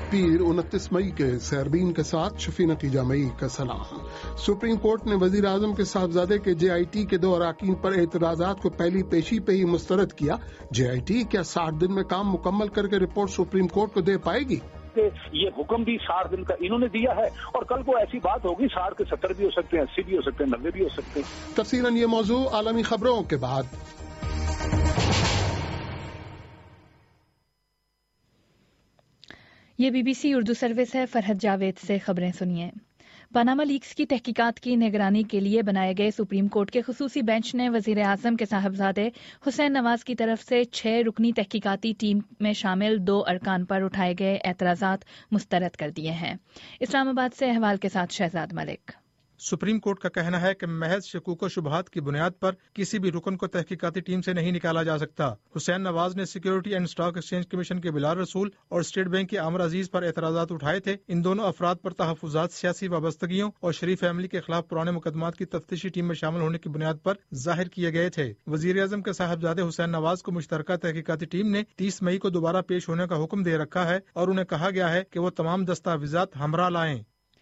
پیر 29 مئی کے سیربین کے ساتھ شفیع نتیجہ مئی کا سلام۔ سپریم کورٹ نے وزیر اعظم کے صاحبزادے کے JIT کے 2 اراکین پر اعتراضات کو پہلی پیشی پہ ہی مسترد کیا۔ JIT کیا 60 دن میں کام مکمل کر کے رپورٹ سپریم کورٹ کو دے پائے گی؟ یہ حکم بھی 60 دن کا انہوں نے دیا ہے اور کل کو ایسی بات ہوگی 60 کے 70 بھی ہو سکتے ہیں، 80 بھی ہو سکتے ہیں، 90 بھی ہو سکتے ہیں۔ تفصیلاً یہ موضوع عالمی خبروں کے بعد۔ یہ BBC اردو سروس ہے۔ فرحت جاوید سے خبریں سنیے۔ پاناما لیکس کی تحقیقات کی نگرانی کے لیے بنائے گئے سپریم کورٹ کے خصوصی بینچ نے وزیر اعظم کے صاحبزادے حسین نواز کی طرف سے 6 رکنی تحقیقاتی ٹیم میں شامل 2 ارکان پر اٹھائے گئے اعتراضات مسترد کر دیے ہیں۔ اسلام آباد سے احوال کے ساتھ شہزاد ملک۔ سپریم کورٹ کا کہنا ہے کہ محض شکوک و شبہات کی بنیاد پر کسی بھی رکن کو تحقیقاتی ٹیم سے نہیں نکالا جا سکتا۔ حسین نواز نے security and stock exchange commission کے بلال رسول اور اسٹیٹ بینک کے عامر عزیز پر اعتراضات اٹھائے تھے۔ ان دونوں افراد پر تحفظات، سیاسی وابستگیوں اور شریف فیملی کے خلاف پرانے مقدمات کی تفتیشی ٹیم میں شامل ہونے کی بنیاد پر ظاہر کیے گئے تھے۔ وزیر اعظم کے صاحبزادے حسین نواز کو مشترکہ تحقیقاتی ٹیم نے 30 مئی کو دوبارہ پیش ہونے کا حکم دے رکھا ہے اور انہیں کہا گیا ہے کہ وہ تمام دستاویزات ہمراہ لائیں۔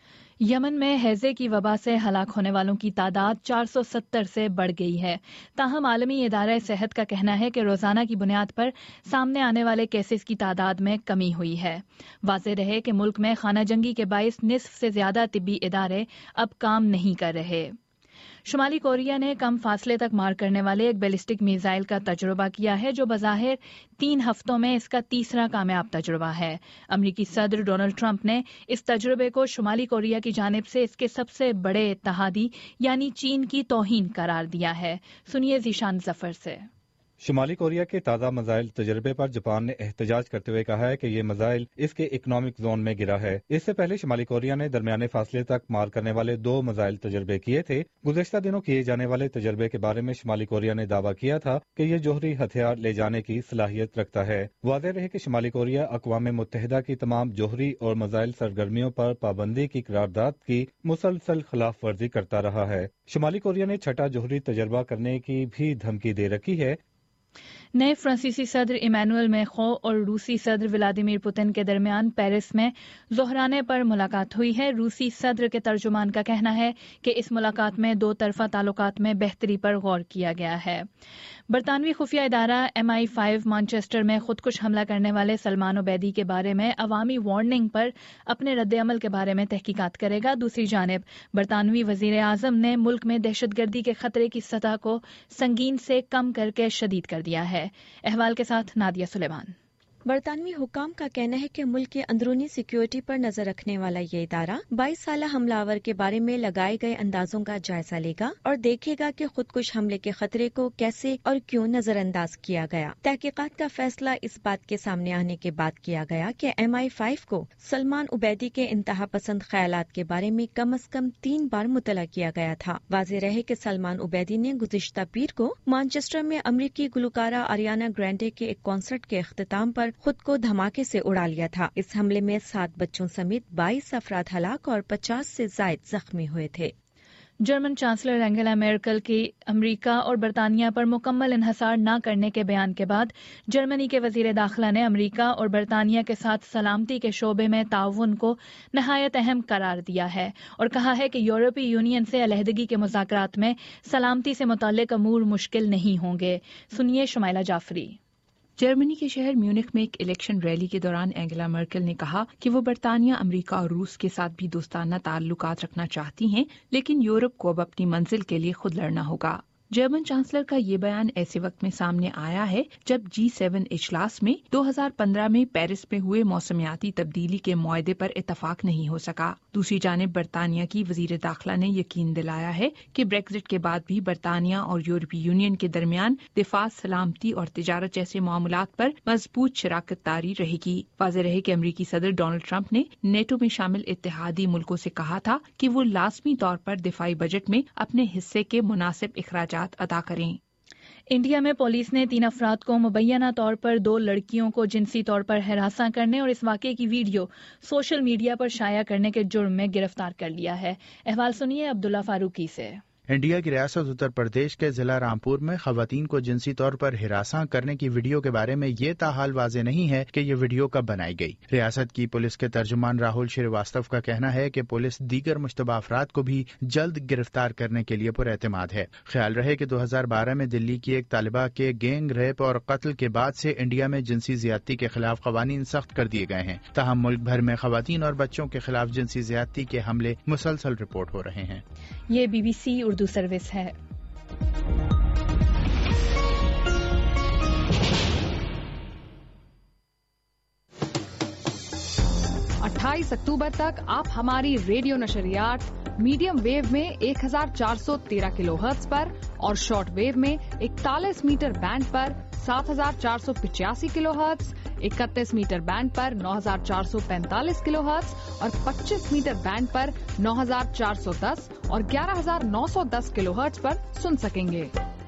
یمن میں ہیضے کی وبا سے ہلاک ہونے والوں کی تعداد 470 سے بڑھ گئی ہے۔ تاہم عالمی ادارہ صحت کا کہنا ہے کہ روزانہ کی بنیاد پر سامنے آنے والے کیسز کی تعداد میں کمی ہوئی ہے۔ واضح رہے کہ ملک میں خانہ جنگی کے باعث نصف سے زیادہ طبی ادارے اب کام نہیں کر رہے۔ شمالی کوریا نے کم فاصلے تک مار کرنے والے ایک بیلسٹک میزائل کا تجربہ کیا ہے جو بظاہر 3 ہفتوں میں اس کا تیسرا کامیاب تجربہ ہے۔ امریکی صدر ڈونلڈ ٹرمپ نے اس تجربے کو شمالی کوریا کی جانب سے اس کے سب سے بڑے اتحادی یعنی چین کی توہین قرار دیا ہے۔ سنیے ذیشان ظفر سے۔ شمالی کوریا کے تازہ میزائل تجربے پر جاپان نے احتجاج کرتے ہوئے کہا ہے کہ یہ میزائل اس کے اکنامک زون میں گرا ہے۔ اس سے پہلے شمالی کوریا نے درمیانے فاصلے تک مار کرنے والے 2 میزائل تجربے کیے تھے۔ گزشتہ دنوں کیے جانے والے تجربے کے بارے میں شمالی کوریا نے دعویٰ کیا تھا کہ یہ جوہری ہتھیار لے جانے کی صلاحیت رکھتا ہے۔ واضح رہے کہ شمالی کوریا اقوام متحدہ کی تمام جوہری اور میزائل سرگرمیوں پر پابندی کی قرارداد کی مسلسل خلاف ورزی کرتا رہا ہے۔ شمالی کوریا نے 6واں جوہری تجربہ کرنے کی بھی دھمکی دے رکھی ہے۔ نئے فرانسیسی صدر ایمانوئل میخوں اور روسی صدر ولادیمیر پوتن کے درمیان پیرس میں ظہرانے پر ملاقات ہوئی ہے۔ روسی صدر کے ترجمان کا کہنا ہے کہ اس ملاقات میں 2 طرفہ تعلقات میں بہتری پر غور کیا گیا ہے۔ برطانوی خفیہ ادارہ MI5 مانچسٹر میں خودکش حملہ کرنے والے سلمان عبیدی کے بارے میں عوامی وارننگ پر اپنے رد عمل کے بارے میں تحقیقات کرے گا۔ دوسری جانب برطانوی وزیر اعظم نے ملک میں دہشت گردی کے خطرے کی سطح کو سنگین سے کم کر کے شدید کر دیا ہے۔ احوال کے ساتھ نادیہ سلیمان۔ برطانوی حکام کا کہنا ہے کہ ملک کے اندرونی سیکیورٹی پر نظر رکھنے والا یہ ادارہ 22 سالہ حملہ آور کے بارے میں لگائے گئے اندازوں کا جائزہ لے گا اور دیکھے گا کہ خودکش حملے کے خطرے کو کیسے اور کیوں نظر انداز کیا گیا۔ تحقیقات کا فیصلہ اس بات کے سامنے آنے کے بعد کیا گیا کہ MI5 کو سلمان عبیدی کے انتہا پسند خیالات کے بارے میں کم از کم 3 بار مطلع کیا گیا تھا۔ واضح رہے کہ سلمان عبیدی نے گزشتہ پیر کو مانچسٹر میں امریکی گلوکارہ آریانا گرینڈے کے ایک کنسرٹ کے اختتام پر خود کو دھماکے سے اڑا لیا تھا۔ اس حملے میں 7 بچوں سمیت 22 افراد ہلاک اور 50 سے زائد زخمی ہوئے تھے۔ جرمن چانسلر اینگلا میرکل کی امریکہ اور برطانیہ پر مکمل انحصار نہ کرنے کے بیان کے بعد جرمنی کے وزیر داخلہ نے امریکہ اور برطانیہ کے ساتھ سلامتی کے شعبے میں تعاون کو نہایت اہم قرار دیا ہے اور کہا ہے کہ یورپی یونین سے علیحدگی کے مذاکرات میں سلامتی سے متعلق امور مشکل نہیں ہوں گے۔ سنیے شمائلہ جعفری۔ جرمنی کے شہر میونخ میں ایک الیکشن ریلی کے دوران اینگلا مرکل نے کہا کہ وہ برطانیہ، امریکہ اور روس کے ساتھ بھی دوستانہ تعلقات رکھنا چاہتی ہیں، لیکن یورپ کو اب اپنی منزل کے لیے خود لڑنا ہوگا۔ جرمن چانسلر کا یہ بیان ایسے وقت میں سامنے آیا ہے جب G7 اجلاس میں 2015 میں پیرس میں ہوئے موسمیاتی تبدیلی کے معاہدے پر اتفاق نہیں ہو سکا۔ دوسری جانب برطانیہ کی وزیر داخلہ نے یقین دلایا ہے کہ بریگزٹ کے بعد بھی برطانیہ اور یورپی یونین کے درمیان دفاع، سلامتی اور تجارت جیسے معاملات پر مضبوط شراکت داری رہے گی۔ واضح رہے کہ امریکی صدر ڈونلڈ ٹرمپ نے نیٹو میں شامل اتحادی ملکوں سے کہا تھا کہ وہ لازمی طور پر دفاعی بجٹ میں اپنے حصے کے مناسب اخراجات ادا کریں۔ انڈیا میں پولیس نے 3 افراد کو مبینہ طور پر 2 لڑکیوں کو جنسی طور پر ہراساں کرنے اور اس واقعے کی ویڈیو سوشل میڈیا پر شائع کرنے کے جرم میں گرفتار کر لیا ہے۔ احوال سنیے عبداللہ فاروقی سے۔ انڈیا کی ریاست اتر پردیش کے ضلع رامپور میں خواتین کو جنسی طور پر ہراساں کرنے کی ویڈیو کے بارے میں یہ تاحال واضح نہیں ہے کہ یہ ویڈیو کب بنائی گئی۔ ریاست کی پولیس کے ترجمان راہل شریواستو کا کہنا ہے کہ پولیس دیگر مشتبہ افراد کو بھی جلد گرفتار کرنے کے لیے پر اعتماد ہے۔ خیال رہے کہ 2012 میں دلی کی ایک طالبہ کے گینگ ریپ اور قتل کے بعد سے انڈیا میں جنسی زیادتی کے خلاف قوانین سخت کر دیے گئے ہیں، تاہم ملک بھر میں خواتین اور بچوں کے خلاف جنسی زیادتی کے حملے مسلسل رپورٹ ہو رہے ہیں۔ یہ BBC اردو سروس ہے۔ 28 اکتوبر تک آپ ہماری ریڈیو نشریات میڈیم ویو میں 1413 کلو ہرٹز پر اور شارٹ ویو میں 41 میٹر بینڈ پر 7485 کلو ہرٹز، 31 میٹر بینڈ پر 9445 کلو ہرٹز اور 25 میٹر بینڈ پر 9410 اور 11910 کلو ہرٹز پر سن سکیں گے۔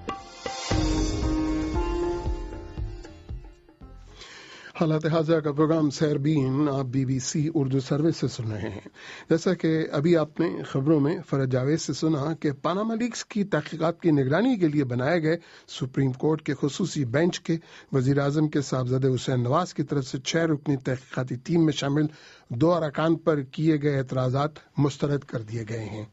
حالات حاضرہ کا پروگرام سیربین آپ BBC اردو سروس سے سن رہے ہیں۔ جیسا کہ ابھی آپ نے خبروں میں فرج جاوید سے سنا کہ پاناما لیکس کی تحقیقات کی نگرانی کے لیے بنائے گئے سپریم کورٹ کے خصوصی بینچ کے وزیر اعظم کے صاحبزادے حسین نواز کی طرف سے 6 رکنی تحقیقاتی ٹیم میں شامل 2 ارکان پر کیے گئے اعتراضات مسترد کر دیے گئے ہیں۔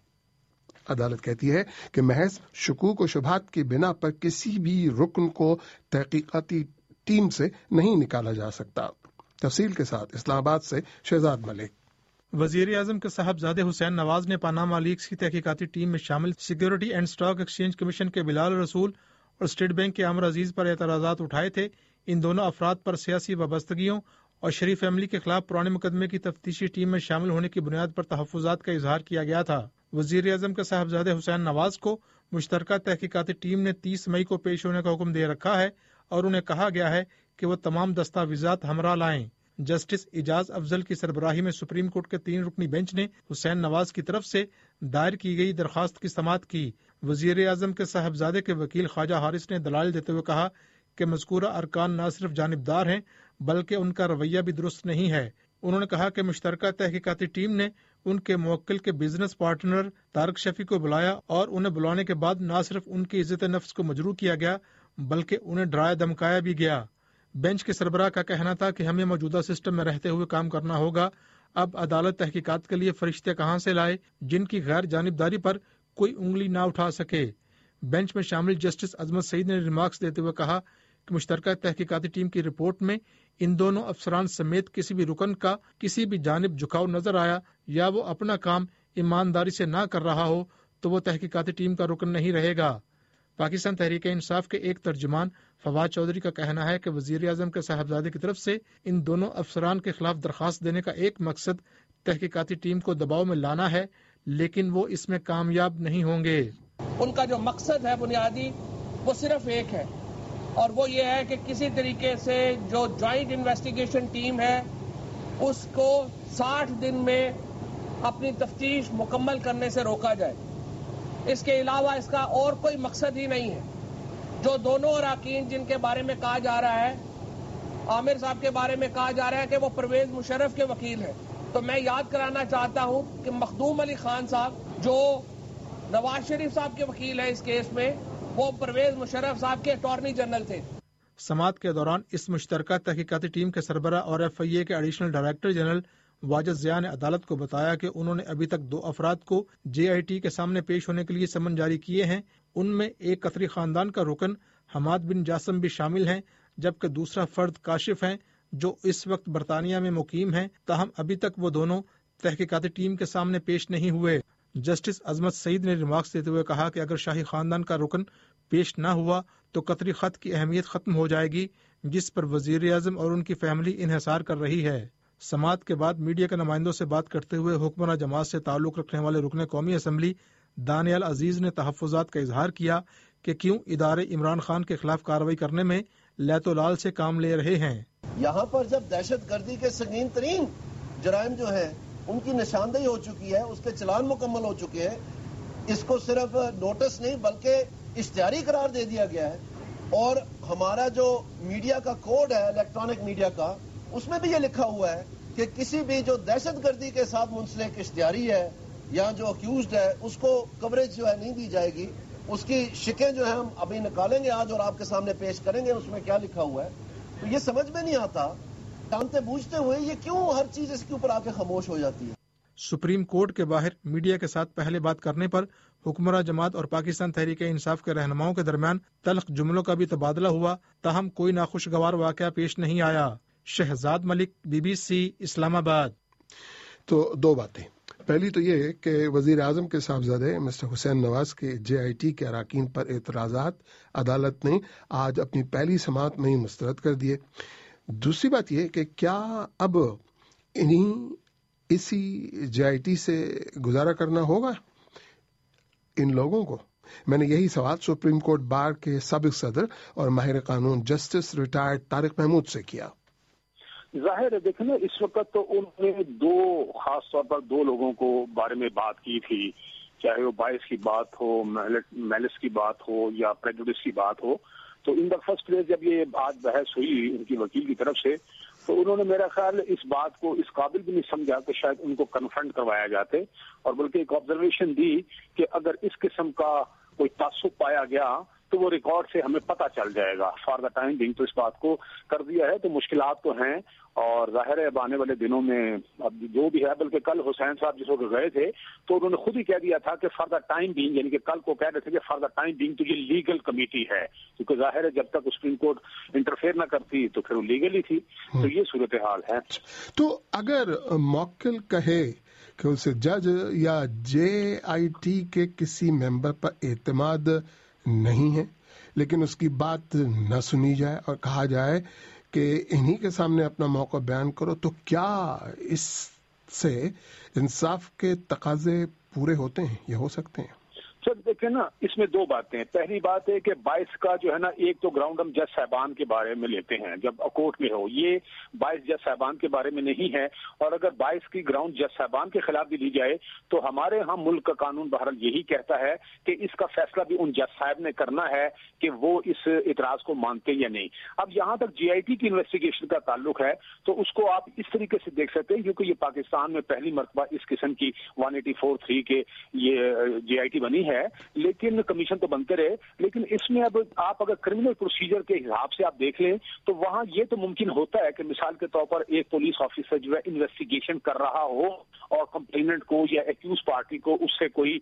عدالت کہتی ہے کہ محض شکوک و شبہات کی بنا پر کسی بھی رکن کو تحقیقاتی ٹیم سے نہیں نکالا جا سکتا۔ تفصیل کے ساتھ اسلام آباد سے شہزاد ملک۔ وزیر اعظم کے صاحبزادے حسین نواز نے پاناما لیکس کی تحقیقاتی ٹیم میں شامل security and stock exchange commission کے بلال رسول اور اسٹیٹ بینک کے عامر عزیز پر اعتراضات اٹھائے تھے۔ ان دونوں افراد پر سیاسی وابستگیوں اور شریف فیملی کے خلاف پرانے مقدمے کی تفتیشی ٹیم میں شامل ہونے کی بنیاد پر تحفظات کا اظہار کیا گیا تھا۔ وزیر اعظم کے صاحبزادے حسین نواز کو مشترکہ تحقیقاتی ٹیم نے 30 مئی کو پیش ہونے کا حکم دے رکھا ہے اور انہیں کہا گیا ہے کہ وہ تمام دستاویزات ہمراہ لائیں۔ جسٹس اعجاز افضل کی سربراہی میں سپریم کورٹ کے 3 رکنی بینچ نے حسین نواز کی طرف سے دائر کی گئی درخواست کی سماعت کی۔ وزیر اعظم کے صاحبزادے کے وکیل خواجہ حارث نے دلائل دیتے ہوئے کہا کہ مذکورہ ارکان نہ صرف جانبدار ہیں بلکہ ان کا رویہ بھی درست نہیں ہے۔ انہوں نے کہا کہ مشترکہ تحقیقاتی ٹیم نے ان کے موکل کے بزنس پارٹنر طارق شفیع کو بلایا اور انہیں بلانے کے بعد نہ صرف ان کی عزت نفس کو مجروح کیا گیا بلکہ انہیں ڈرایا دھمکایا بھی گیا۔ بینچ کے سربراہ کا کہنا تھا کہ ہمیں موجودہ سسٹم میں رہتے ہوئے کام کرنا ہوگا۔ اب عدالت تحقیقات کے لیے فرشتے کہاں سے لائے جن کی غیر جانبداری پر کوئی انگلی نہ اٹھا سکے۔ بینچ میں شامل جسٹس عظمت سعید نے ریمارکس دیتے ہوئے کہا کہ مشترکہ تحقیقاتی ٹیم کی رپورٹ میں ان دونوں افسران سمیت کسی بھی رکن کا کسی بھی جانب جھکاؤ نظر آیا یا وہ اپنا کام ایمانداری سے نہ کر رہا ہو تو وہ تحقیقاتی ٹیم کا رکن نہیں رہے گا۔ پاکستان تحریک انصاف کے ایک ترجمان فواد چودھری کا کہنا ہے کہ وزیر اعظم کے صاحبزادے کی طرف سے ان دونوں افسران کے خلاف درخواست دینے کا ایک مقصد تحقیقاتی ٹیم کو دباؤ میں لانا ہے، لیکن وہ اس میں کامیاب نہیں ہوں گے۔ ان کا جو مقصد ہے بنیادی وہ صرف ایک ہے اور وہ یہ ہے کہ کسی طریقے سے جو جوائنٹ انویسٹیگیشن ٹیم ہے اس کو 60 دن میں اپنی تفتیش مکمل کرنے سے روکا جائے۔ اس کے علاوہ اس کا اور کوئی مقصد ہی نہیں ہے۔ جو دونوں اراکین جن کے بارے میں کہا جا رہا ہے، عامر صاحب کے بارے میں کہا جا رہا ہے کہ وہ پرویز مشرف کے وکیل ہیں، تو میں یاد کرانا چاہتا ہوں کہ مخدوم علی خان صاحب جو نواز شریف صاحب کے وکیل ہیں اس کیس میں، وہ پرویز مشرف صاحب کے اٹارنی جنرل تھے۔ سماعت کے دوران اس مشترکہ تحقیقاتی ٹیم کے سربراہ اور FIA کے additional director general Wajid Zia نے عدالت کو بتایا کہ انہوں نے ابھی تک 2 افراد کو JIT کے سامنے پیش ہونے کے لیے سمن جاری کیے ہیں۔ ان میں ایک قطری خاندان کا رکن حماد بن جاسم بھی شامل ہیں، جبکہ دوسرا فرد کاشف ہیں جو اس وقت برطانیہ میں مقیم ہیں، تاہم ابھی تک وہ دونوں تحقیقاتی ٹیم کے سامنے پیش نہیں ہوئے۔ جسٹس عظمت سعید نے ریمارکس دیتے ہوئے کہا کہ اگر شاہی خاندان کا رکن پیش نہ ہوا تو قطری خط کی اہمیت ختم ہو جائے گی جس پر وزیر اعظم اور ان کی فیملی انحصار کر رہی ہے۔ سماعت کے بعد میڈیا کے نمائندوں سے بات کرتے ہوئے حکمراں جماعت سے تعلق رکھنے والے رکن قومی اسمبلی دانیال عزیز نے تحفظات کا اظہار کیا کہ کیوں ادارے عمران خان کے خلاف کارروائی کرنے میں لیت و لال سے کام لے رہے ہیں۔ یہاں پر جب دہشت گردی کے سنگین ترین جرائم جو ہیں ان کی نشاندہی ہو چکی ہے، اس کے چلان مکمل ہو چکے ہیں، اس کو صرف نوٹس نہیں بلکہ اشتہاری قرار دے دیا گیا ہے، اور ہمارا جو میڈیا کا کوڈ ہے الیکٹرانک میڈیا کا، اس میں بھی یہ لکھا ہوا ہے کہ کسی بھی جو دہشت گردی کے ساتھ منسلک اشتہاری ہے یا جو اکیوزڈ ہے اس کو کوریج جو ہے نہیں دی جائے گی. اس کی شکیں جو ہیں ہم ابھی نکالیں گے آج اور آپ کے سامنے پیش کریں گے اس میں کیا لکھا ہوا ہے. تو یہ سمجھ میں نہیں آتا جانتے بوجھتے ہوئے یہ کیوں ہر چیز اس کے اوپر آ کے خاموش ہو جاتی ہے. سپریم کورٹ کے باہر میڈیا کے ساتھ پہلے بات کرنے پر حکمراں جماعت اور پاکستان تحریک انصاف کے رہنماؤں کے درمیان تلخ جملوں کا بھی تبادلہ ہوا، تاہم کوئی ناخوشگوار واقعہ پیش نہیں آیا. شہزاد ملک، BBC، اسلام آباد. تو دو باتیں. پہلی تو یہ کہ وزیر اعظم کے صاحبزادے مسٹر حسین نواز کے JIT کے اراکین پر اعتراضات عدالت نے آج اپنی پہلی سماعت میں ہی مسترد کر دیے. دوسری بات یہ کہ کیا اب اسی JIT سے گزارا کرنا ہوگا ان لوگوں کو؟ میں نے یہی سوال سپریم کورٹ بار کے سابق صدر اور ماہر قانون جسٹس ریٹائرڈ طارق محمود سے کیا. ظاہر ہے دیکھیں نا، اس وقت تو انہوں نے خاص طور پر دو لوگوں کو بارے میں بات کی تھی، چاہے وہ باعث کی بات ہو، میلس کی بات ہو یا پریجوڈس کی بات ہو. تو ان دا فرسٹ پلیس جب یہ آج بحث ہوئی ان کی وکیل کی طرف سے، تو انہوں نے میرا خیال اس بات کو اس قابل بھی نہیں سمجھا کہ شاید ان کو کنفرنٹ کروایا جاتے، اور بلکہ ایک آبزرویشن دی کہ اگر اس قسم کا کوئی تعصب پایا گیا تو وہ ریکارڈ سے ہمیں پتہ چل جائے گا. فار دا ٹائم بینگ تو اس بات کو کر دیا ہے. تو مشکلات تو ہیں، اور ظاہر ہے اب آنے والے دنوں میں اب جو بھی ہے، بلکہ کل حسین صاحب جس وقت گئے تھے تو انہوں نے خود ہی کہہ دیا تھا کہ فار دا ٹائم بینگ، یعنی کہ کل کو کہہ رہے تھے کہ فار دا ٹائم بینگ تو یہ لیگل کمیٹی ہے، کیونکہ ظاہر ہے جب تک سپریم کورٹ انٹرفیئر نہ کرتی تو پھر وہ لیگل ہی تھی. تو یہ صورتحال ہے. تو اگر موکل کہے کہ اسے جج یا JIT کے کسی ممبر پر اعتماد نہیں ہے، لیکن اس کی بات نہ سنی جائے اور کہا جائے کہ انہی کے سامنے اپنا موقع بیان کرو، تو کیا اس سے انصاف کے تقاضے پورے ہوتے ہیں یا ہو سکتے ہیں؟ سر دیکھیں نا، اس میں دو باتیں. پہلی بات ہے کہ باعث کا جو ہے نا، ایک تو گراؤنڈ ہم جج صاحبان کے بارے میں لیتے ہیں جب کورٹ میں ہو، یہ باعث جج صاحبان کے بارے میں نہیں ہے. اور اگر باعث کی گراؤنڈ جج صاحبان کے خلاف بھی لی جائے تو ہمارے ہاں ملک کا قانون بہرحال یہی کہتا ہے کہ اس کا فیصلہ بھی ان جج صاحب نے کرنا ہے کہ وہ اس اعتراض کو مانتے یا نہیں. اب یہاں تک JIT کی انویسٹیگیشن کا تعلق ہے تو اس کو آپ اس طریقے سے دیکھ سکتے ہیں، کیونکہ یہ پاکستان میں پہلی مرتبہ اس قسم کی 184(3) کے یہ JIT بنی ہے، لیکن کمیشن تو بنتے رہے. لیکن اس میں اب آپ اگر کرمنل پروسیجر کے حساب سے آپ دیکھ لیں تو وہاں یہ تو ممکن ہوتا ہے کہ مثال کے طور پر ایک پولیس آفیسر جو ہے انویسٹیگیشن کر رہا ہو اور کمپلیننٹ کو یا ایکیوز پارٹی کو اس سے کوئی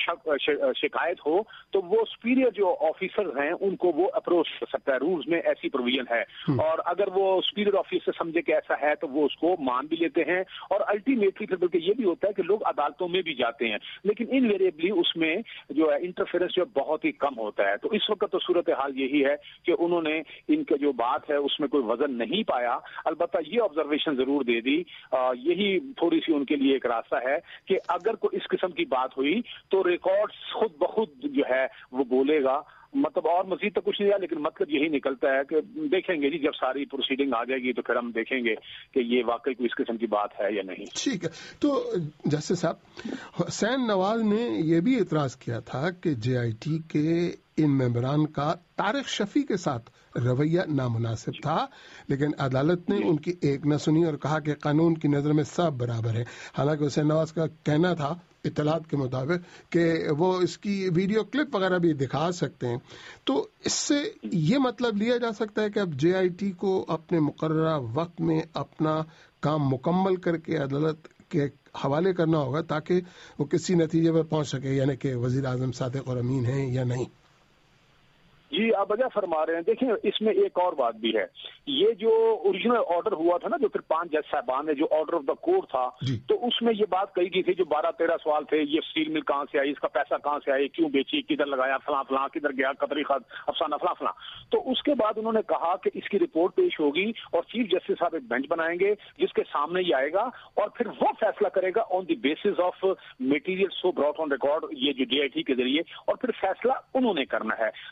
شکایت ہو تو وہ سپیریئر جو آفیسر ہیں ان کو وہ اپروچ کر سکتا ہے. رولز میں ایسی پروویژن ہے، اور اگر وہ سپیریئر آفیسر سمجھے کہ ایسا ہے تو وہ اس کو مان بھی لیتے ہیں. اور الٹیمیٹلی پھر بلکہ یہ بھی ہوتا ہے کہ لوگ عدالتوں میں بھی جاتے ہیں، لیکن انویریبلی اس میں جو ہے انٹرفیئرنس جو بہت ہی کم ہوتا ہے. تو اس وقت تو صورتحال یہی ہے کہ انہوں نے ان کا جو بات ہے اس میں کوئی وزن نہیں پایا. البتہ یہ آبزرویشن ضرور دے دی، یہی تھوڑی سی ان کے لیے ایک راستہ ہے کہ اگر کوئی اس قسم کی بات ہوئی تو ریکارڈ خود بخود جو ہے وہ بولے گا. مطلب اور مزید تو کچھ نہیں ہے، لیکن مطلب یہی نکلتا ہے کہ دیکھیں گے جی جب ساری پروسیڈنگ آ جائے گی تو پھر ہم دیکھیں گے کہ یہ واقعی کوئی اس قسم کی بات ہے یا نہیں. ٹھیک ہے. تو جسٹس صاحب، حسین نواز نے یہ بھی اعتراض کیا تھا کہ JIT کے ان ممبران کا طارق شفیع کے ساتھ رویہ نامناسب تھا، لیکن عدالت نے ان کی ایک نہ سنی اور کہا کہ قانون کی نظر میں سب برابر ہیں. حالانکہ حسین نواز کا کہنا تھا اطلاعات کے مطابق کہ وہ اس کی ویڈیو کلپ وغیرہ بھی دکھا سکتے ہیں. تو اس سے یہ مطلب لیا جا سکتا ہے کہ اب JIT کو اپنے مقررہ وقت میں اپنا کام مکمل کر کے عدالت کے حوالے کرنا ہوگا تاکہ وہ کسی نتیجے پر پہنچ سکے، یعنی کہ وزیر اعظم صادق اور امین ہیں یا نہیں. جی آپ وجہ فرما رہے ہیں. دیکھیں اس میں ایک اور بات بھی ہے، یہ جو اوریجنل آرڈر ہوا تھا نا، جو پھر 5 جج صاحبان نے جو آرڈر آف دا کورٹ تھا، تو اس میں یہ بات کہی گئی تھی، جو 12-13 سوال تھے، یہ اسٹیل مل کہاں سے آئی، اس کا پیسہ کہاں سے آئی، کیوں بیچی، کدھر لگایا، فلاں فلاں، کدھر گیا قطری خط افسانہ فلاں فلاں. تو اس کے بعد انہوں نے کہا کہ اس کی رپورٹ پیش ہوگی اور چیف جسٹس صاحب ایک بینچ بنائیں گے جس کے سامنے یہ آئے گا اور پھر وہ فیصلہ کرے گا on the basis of material so brought on record, یہ جو JIT کے ذریعے، اور پھر فیصلہ انہوں نے کرنا ہے. تو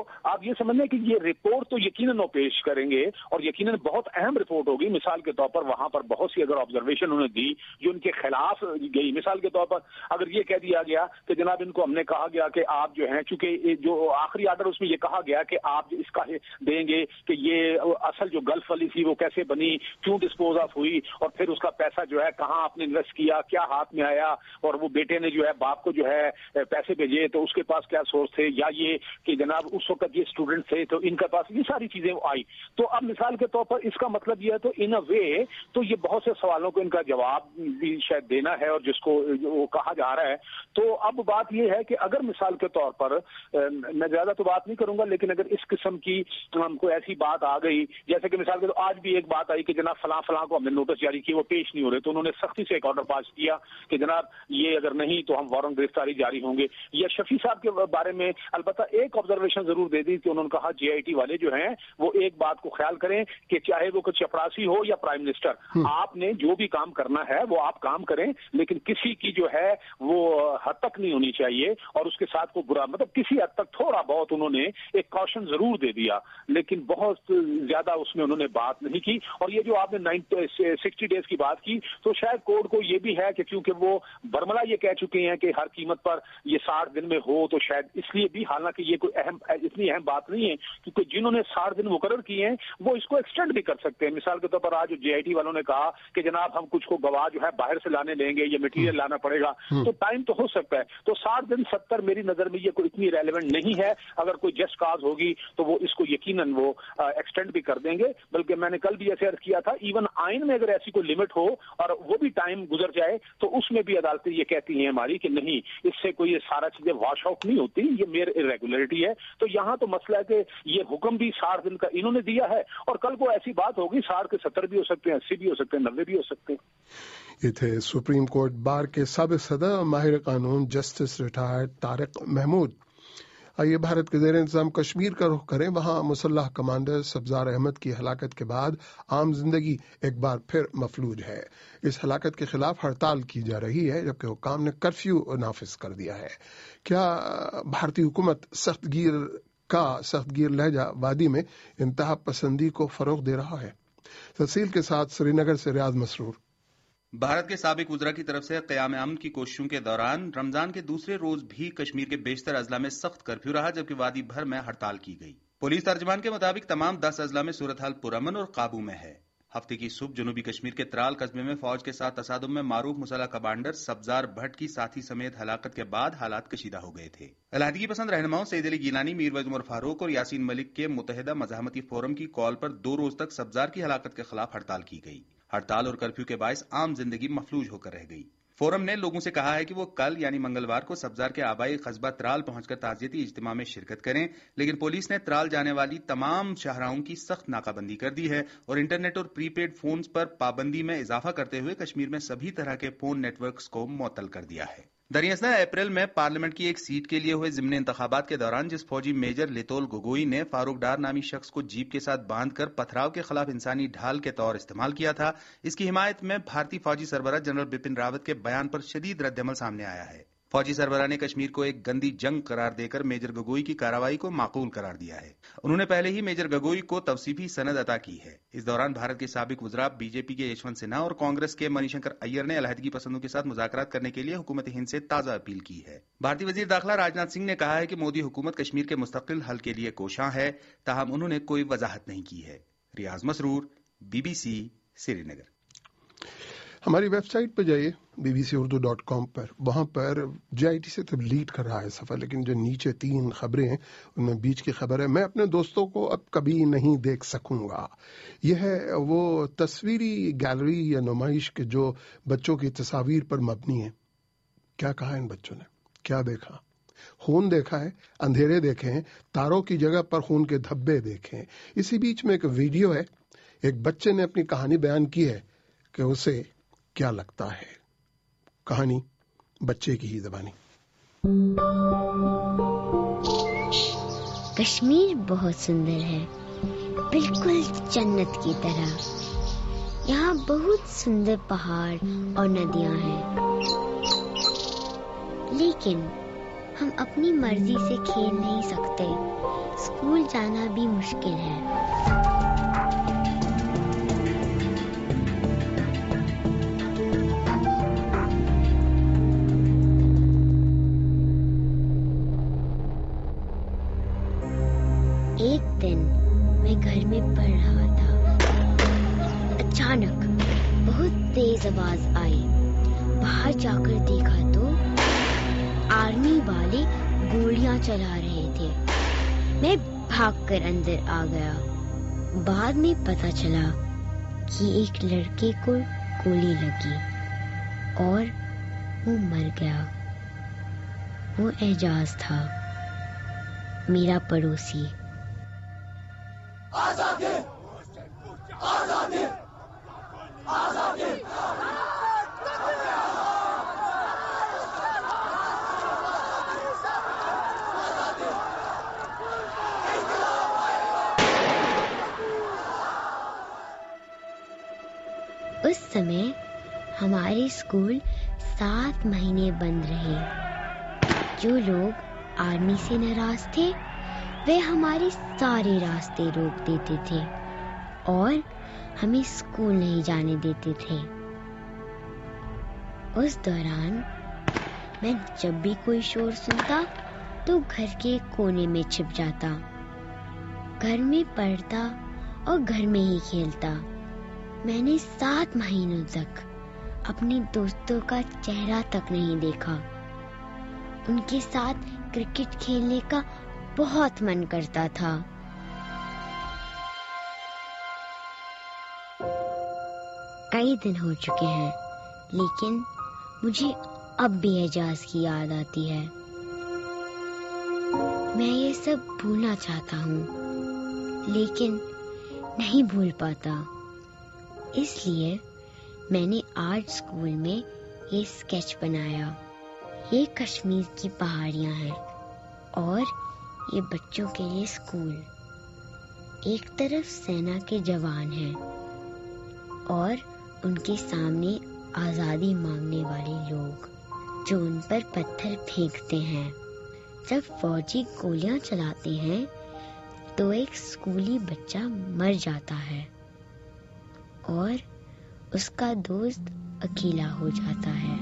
آپ یہ سمجھیں کہ یہ رپورٹ تو یقیناً وہ پیش کریں گے اور یقیناً بہت اہم رپورٹ ہوگی. مثال کے طور پر وہاں پر بہت سی اگر آبزرویشن انہوں نے دی جو ان کے خلاف گئی. مثال کے طور پر اگر یہ کہہ دیا گیا کہ جناب ان کو ہم نے کہا گیا کہ آپ جو ہیں چونکہ جو آخری آرڈر اس میں یہ کہا گیا کہ آپ اس کا دیں گے کہ یہ اصل جو گلف والی تھی وہ کیسے بنی, کیوں ڈسپوز آف ہوئی, اور پھر اس کا پیسہ جو ہے کہاں آپ نے انویسٹ کیا, کیا ہاتھ میں آیا, اور وہ بیٹے نے جو ہے باپ کو جو ہے پیسے بھیجے تو اس کے پاس کیا سورس تھے, یا یہ کہ جناب اس وقت یہ اسٹوڈنٹ تھے تو ان کے پاس یہ ساری چیزیں آئی. تو اب مثال کے طور پر اس کا مطلب یہ ہے تو ان اے وے تو یہ بہت سے سوالوں کو ان کا جواب بھی شاید دینا ہے اور جس کو وہ کہا جا رہا ہے. تو اب بات یہ ہے کہ اگر مثال کے طور پر میں زیادہ تو بات نہیں کروں گا لیکن اگر اس قسم کی کوئی ایسی بات آ گئی جیسے کہ مثال کے طور آج بھی ایک بات آئی کہ جناب فلاں فلاں کو ہم نے نوٹس جاری کی وہ پیش نہیں ہو رہے تو انہوں نے سختی سے ایک آرڈر پاس کیا کہ جناب یہ اگر نہیں تو ہم وارنٹ گرفتاری جاری ہوں گے. یا شفیع صاحب کے بارے میں البتہ ایک آبزرویشن ضرور دے دی کہ انہوں نے کہا جے آئی ٹی والے جو ہیں وہ ایک بات کو خیال کریں کہ چاہے وہ کچھ چپراسی ہو یا پرائم منسٹر آپ نے جو بھی کام کرنا ہے وہ آپ کام کریں لیکن کسی کی جو ہے وہ حد تک نہیں ہونی چاہیے اور اس کے ساتھ کو برا مطلب کسی حد تک تھوڑا بہت انہوں نے ایک کاشن ضرور دے دیا لیکن بہت زیادہ اس میں انہوں نے بات نہیں کی. اور یہ جو آپ نے 60 ڈیز کی بات کی تو شاید کورٹ کو یہ بھی ہے کہ کیونکہ وہ برملا یہ کہہ چکے ہیں کہ ہر قیمت پر یہ 60 دن میں ہو تو شاید اس لیے بھی حالانکہ یہ کوئی اتنی اہم بات نہیں ہے کیونکہ جنہوں نے 60 دن مقرر کیے ہیں وہ اس کو ایکسٹینڈ بھی کر سکتے ہیں. مثال کے طور پر آج جے آئی ٹی والوں نے کہا کہ جناب ہم کچھ کو گواہ جو ہے باہر سے لانے لیں گے یا مٹیریل لانا پڑے گا تو ٹائم تو ہو سکتا ہے. تو 60 دن 70 میری نظر میں یہ کوئی اتنی ریلیونٹ نہیں ہے. اگر کوئی جسٹ کاز ہوگی تو وہ اس کو یقیناً وہ ایکسٹینڈ بھی کر دیں گے. بلکہ میں نے کل بھی ایسے عرض کیا تھا ایون آئین میں اگر ایسی کوئی لمٹ ہو اور وہ بھی ٹائم گزر جائے تو اس میں بھی عدالتیں یہ کہتی ہیں ہماری کہ نہیں اس سے کوئی سارا چیزیں واش آؤٹ نہیں ہوتی, یہ میئر ارریگولرٹی ہے. تو یہاں تو مسئلہ ہے کہ یہ حکم بھی 60 دن کا انہوں نے دیا ہے اور کل کو ایسی بات ہوگی 60 کے 70 بھی ہو سکتے ہیں, 80 بھی ہو سکتے ہیں, 90 بھی ہو سکتے ہیں. یہ تھے سپریم کورٹ بار کے سابق صدر ماہر قانون جسٹس ریٹائرڈ طارق محمود. آئیے بھارت کے زیر انتظام کشمیر کا رخ کریں. وہاں مسلح کمانڈر سبزار احمد کی ہلاکت کے بعد عام زندگی ایک بار پھر مفلوج ہے. اس ہلاکت کے خلاف ہڑتال کی جا رہی ہے جبکہ حکام نے کرفیو نافذ کر دیا ہے. کیا بھارتی حکومت سخت گیر لہجہ وادی میں انتہا پسندی کو فروغ دے رہا ہے؟ تفصیل کے ساتھ سری نگر سے ریاض مسرور. بھارت کے سابق وزراء کی طرف سے قیام امن کی کوششوں کے دوران رمضان کے دوسرے روز بھی کشمیر کے بیشتر اضلاع میں سخت کرفیو رہا جبکہ وادی بھر میں ہڑتال کی گئی. پولیس ترجمان کے مطابق تمام 10 اضلاع میں صورتحال پرامن اور قابو میں ہے. ہفتے کی صبح جنوبی کشمیر کے ترال قصبے میں فوج کے ساتھ تصادم میں معروف مسلح کمانڈر سبزار بھٹ کی ساتھی سمیت ہلاکت کے بعد حالات کشیدہ ہو گئے تھے. علیحدگی پسند رہنماؤں سعید علی گیلانی, میر ویز عمر فاروق اور یاسین ملک کے متحدہ مزاحمتی فورم کی کال پر 2 روز تک سبزار کی ہلاکت کے خلاف ہڑتال کی گئی. ہڑتال اور کرفیو کے باعث عام زندگی مفلوج ہو کر رہ گئی. فورم نے لوگوں سے کہا ہے کہ وہ کل یعنی منگلوار کو سبزار کے آبائی قصبہ ترال پہنچ کر تعزیتی اجتماع میں شرکت کریں لیکن پولیس نے ترال جانے والی تمام شاہراہوں کی سخت ناکہ بندی کر دی ہے اور انٹرنیٹ اور پری پیڈ فونز پر پابندی میں اضافہ کرتے ہوئے کشمیر میں سبھی طرح کے فون نیٹ ورکس کو معطل کر دیا ہے. دریاسنا اپریل میں پارلیمنٹ کی ایک سیٹ کے لیے ہوئے ضمنی انتخابات کے دوران جس فوجی میجر لیتول گوگوئی نے فاروق ڈار نامی شخص کو جیپ کے ساتھ باندھ کر پتھراؤ کے خلاف انسانی ڈھال کے طور استعمال کیا تھا, اس کی حمایت میں بھارتی فوجی سربراہ جنرل بپن راوت کے بیان پر شدید رد عمل سامنے آیا ہے. فوجی سربراہ نے کشمیر کو ایک گندی جنگ قرار دے کر میجر گگوئی کی کارروائی کو معقول قرار دیا ہے. انہوں نے پہلے ہی میجر گگوئی کو توصیفی سند عطا کی ہے. اس دوران بھارت کے سابق وزراء بی جے پی کے یشونت سنہا اور کانگریس کے منی شنکر ایّر نے علیحدگی پسندوں کے ساتھ مذاکرات کرنے کے لیے حکومت ہند سے تازہ اپیل کی ہے. بھارتی وزیر داخلہ راجناتھ سنگھ نے کہا ہے کہ مودی حکومت کشمیر کے مستقل حل کے لیے کوشاں ہے, تاہم انہوں نے کوئی وضاحت نہیں کی ہے. ریاض مسرور, BBC سری نگر. ہماری ویب سائٹ پہ جائیے bbcurdu.com پر. وہاں پر جے آئی ٹی سے تو لیڈ کر رہا ہے صفحہ لیکن جو نیچے 3 خبریں ہیں ان میں بیچ کی خبر ہے میں اپنے دوستوں کو اب کبھی نہیں دیکھ سکوں گا. یہ ہے وہ تصویری گیلری یا نمائش کے جو بچوں کی تصاویر پر مبنی ہے. کیا کہا ان بچوں نے, کیا دیکھا؟ خون دیکھا ہے, اندھیرے دیکھے ہیں, تاروں کی جگہ پر خون کے دھبے دیکھے ہیں. اسی بیچ میں ایک ویڈیو ہے, ایک بچے نے اپنی کہانی بیان کی ہے کہ اسے کیا لگتا ہے. کہانی بچے کی ہی زبانی. کشمیر بہت سندر ہے, بالکل جنت کی طرح. یہاں بہت سندر پہاڑ اور ندیاں ہیں, لیکن ہم اپنی مرضی سے کھیل نہیں سکتے، اسکول جانا بھی مشکل ہے۔ ایک دن میں گھر میں پڑھ رہا تھا، اچانک بہت تیز آواز آئی۔ باہر جا کر دیکھا تو آرمی والے گولیاں چلا رہے تھے۔ میں بھاگ کر اندر آ گیا۔ بعد میں پتہ چلا کہ ایک لڑکے کو گولی لگی اور وہ مر گیا۔ وہ اعجاز تھا، میرا پڑوسی۔ آزادی آزادی آزادی۔ اس سمے ہمارے اسکول 7 مہینے بند رہے۔ جو لوگ آرمی سے ناراض تھے وہ ہمارے سارے راستے روک دیتے تھے اور ہمیں اسکول نہیں جانے دیتے تھے۔ اس دوران میں جب بھی کوئی شور سنتا تو گھر کے کونے میں چھپ جاتا، گھر میں پڑھتا اور گھر میں ہی کھیلتا۔ میں نے 7 مہینوں تک اپنے دوستوں کا چہرہ تک نہیں دیکھا۔ ان کے ساتھ کرکٹ کھیلنے کا بہت من کرتا تھا۔ کئی دن ہو چکے ہیں لیکن مجھے اب بھی اعجاز کی یاد آتی ہے۔ میں یہ سب بھولنا چاہتا ہوں لیکن نہیں بھول پاتا۔ اس لیے میں نے آرٹ اسکول میں یہ اسکیچ بنایا۔ یہ کشمیر کی پہاڑیاں ہیں اور یہ بچوں کے لیے اسکول۔ ایک طرف سینا کے جوان ہیں اور ان کے سامنے آزادی مانگنے والے لوگ جو ان پر پتھر پھینکتے ہیں۔ جب فوجی گولیاں چلاتے ہیں تو ایک اسکولی بچہ مر جاتا ہے اور اس کا دوست اکیلا ہو جاتا ہے۔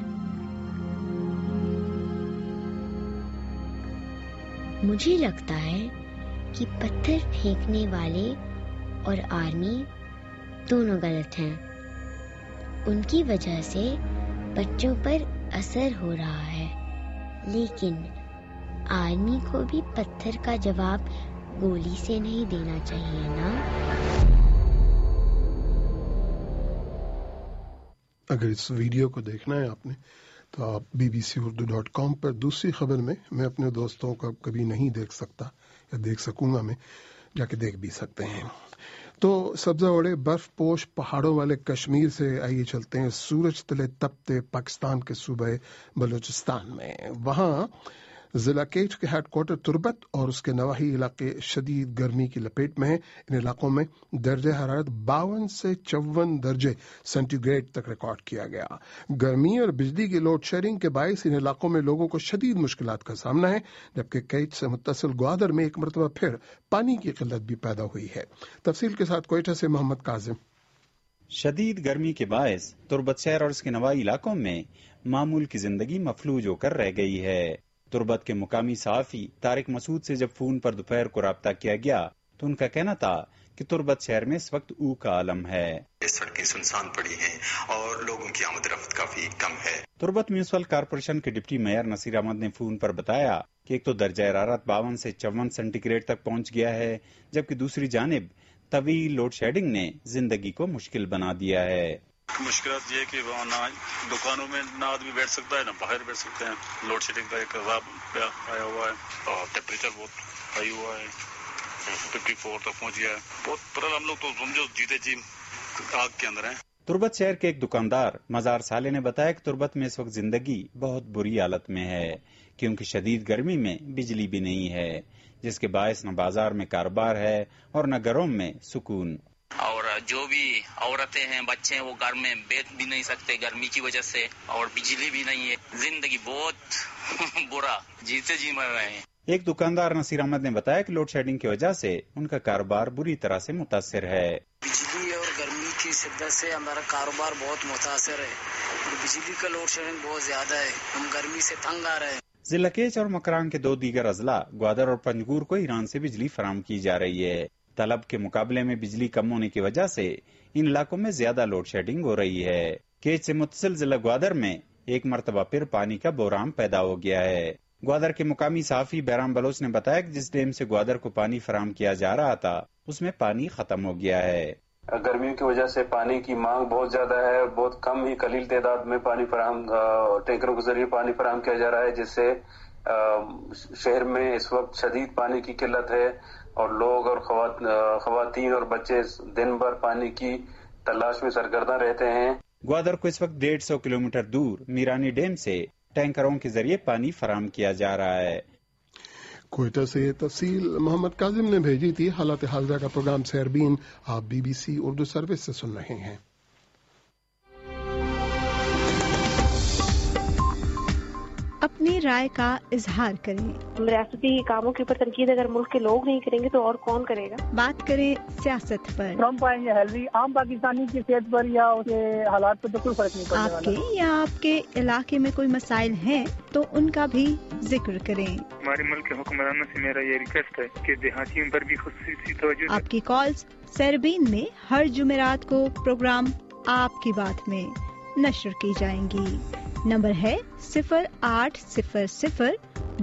مجھے لگتا ہے کہ پتھر پھینکنے والے اور آرمی دونوں غلط ہیں۔ ان کی وجہ سے بچوں پر اثر ہو رہا ہے، لیکن آرمی کو بھی پتھر کا جواب گولی سے نہیں دینا چاہیے نا۔ اگر اس ویڈیو کو دیکھنا ہے آپ نے تو آپ bbcurdu.com پر دوسری خبر میں میں اپنے دوستوں کا کبھی نہیں دیکھ سکتا یا دیکھ سکوں گا، میں جا کے دیکھ بھی سکتے ہیں۔ تو سبزہ وڑے برف پوش پہاڑوں والے کشمیر سے آئیے چلتے ہیں سورج تلے تپتے پاکستان کے صوبہ بلوچستان میں۔ وہاں ضلع کیچ کے ہیڈ کوارٹر تربت اور اس کے نواحی علاقے شدید گرمی کی لپیٹ میں ہیں۔ ان علاقوں میں درجہ حرارت 52 سے 54 درجے سینٹی گریڈ تک ریکارڈ کیا گیا۔ گرمی اور بجلی کی لوڈ شیڈنگ کے باعث ان علاقوں میں لوگوں کو شدید مشکلات کا سامنا ہے، جبکہ کیچ سے متصل گوادر میں ایک مرتبہ پھر پانی کی قلت بھی پیدا ہوئی ہے۔ تفصیل کے ساتھ کوئٹہ سے محمد کاظم۔ شدید گرمی کے باعث تربت شہر اور اس کے نواحی علاقوں میں معمول کی زندگی مفلوج ہو کر رہ گئی ہے۔ تربت کے مقامی صحافی طارق مسعود سے جب فون پر دوپہر کو رابطہ کیا گیا تو ان کا کہنا تھا کہ تربت شہر میں اس وقت او کا عالم ہے۔ سڑکیں سنسان پڑی ہیں اور لوگوں کی آمد رفت کافی کم ہے۔ تربت میونسپل کارپوریشن کے ڈپٹی میئر نصیر احمد نے فون پر بتایا کہ ایک تو درجہ حرارت 52 سے 54 سینٹی گریڈ تک پہنچ گیا ہے، جبکہ دوسری جانب طویل لوڈ شیڈنگ نے زندگی کو مشکل بنا دیا ہے۔ مشکلات یہ کہ وہاں نہ دکانوں میں نہ آدمی بیٹھ سکتا ہے نہ باہر بیٹھ سکتے ہیں۔ لوڈ شیڈنگ کا ایک عذاب آیا ہوا ہے اور ٹیمپریچر بہت ہائی ہوا ہے، 54 تک پہنچ گیا ہے۔ بہت پرل ہم لوگ تو سمجھو جیتے جی آگ کے اندر ہیں۔ تربت شہر کے ایک دکاندار مزار صالح نے بتایا کہ تربت میں اس وقت زندگی بہت بری حالت میں ہے، کیونکہ شدید گرمی میں بجلی بھی نہیں ہے، جس کے باعث نہ بازار میں کاروبار ہے اور نہ گھروں میں سکون۔ اور جو بھی عورتیں ہیں بچے ہیں وہ گھر میں بیٹھ بھی نہیں سکتے گرمی کی وجہ سے، اور بجلی بھی نہیں ہے، زندگی بہت برا جیتے جی مر رہے ہیں۔ ایک دکاندار نصیر احمد نے بتایا کہ لوڈ شیڈنگ کی وجہ سے ان کا کاروبار بری طرح سے متاثر ہے۔ بجلی اور گرمی کی شدت سے ہمارا کاروبار بہت متاثر ہے، اور بجلی کا لوڈ شیڈنگ بہت زیادہ ہے، ہم گرمی سے تنگ آ رہے ہیں۔ ضلع کیچ اور مکران کے 2 دیگر اضلاع گوادر اور پنجگور کو ایران سے بجلی فراہم کی جا رہی ہے۔ طلب کے مقابلے میں بجلی کم ہونے کی وجہ سے ان علاقوں میں زیادہ لوڈ شیڈنگ ہو رہی ہے۔ کیچ سے متصل ضلع گوادر میں ایک مرتبہ پھر پانی کا بحران پیدا ہو گیا ہے۔ گوادر کے مقامی صحافی بہرام بلوچ نے بتایا کہ جس ڈیم سے گوادر کو پانی فراہم کیا جا رہا تھا اس میں پانی ختم ہو گیا ہے۔ گرمیوں کی وجہ سے پانی کی مانگ بہت زیادہ ہے، بہت کم ہی قلیل تعداد میں پانی فراہم ٹینکروں کے ذریعے پانی فراہم کیا جا رہا ہے، جس سے شہر میں اس وقت شدید پانی کی قلت ہے، اور لوگ اور خواتین اور بچے دن بھر پانی کی تلاش میں سرگرداں رہتے ہیں۔ گوادر کو اس وقت 150 کلومیٹر دور میرانی ڈیم سے ٹینکروں کے ذریعے پانی فراہم کیا جا رہا ہے۔ کوئٹہ سے یہ تفصیل محمد کاظم نے بھیجی تھی۔ حالات حاضرہ کا پروگرام سیربین آپ BBC اردو سروس سے سن رہے ہیں۔ اپنی رائے کا اظہار کریں۔ ریاستی کاموں کے اوپر تنقید اگر ملک کے لوگ نہیں کریں گے تو اور کون کرے گا؟ بات کریں سیاست پر۔ ٹرمپ آئیں یا ہیلری، عام پاکستانی کی صحت پر یا اس کے حالات پر تو کوئی فرق نہیں پڑنے والا۔ آپ کے یا آپ کے علاقے میں کوئی مسائل ہیں تو ان کا بھی ذکر کریں۔ ہمارے ملک کے حکمرانوں سے میرا یہ ریکویسٹ ہے کہ دیہاتیوں پر بھی خصوصی توجہ۔ آپ کی کالز سیربین میں ہر جمعرات کو پروگرام آپ کی بات میں نشر کی جائیں گی۔ نمبر ہے 0800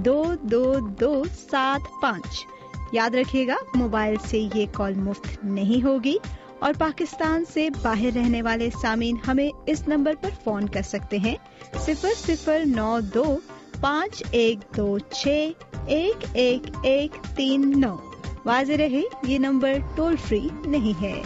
22275۔ یاد رکھیے گا موبائل سے یہ کال مفت نہیں ہوگی، اور پاکستان سے باہر رہنے والے سامعین ہمیں اس نمبر پر فون کر سکتے ہیں 0092 5126 1139۔ واضح رہے یہ نمبر ٹول فری نہیں ہے۔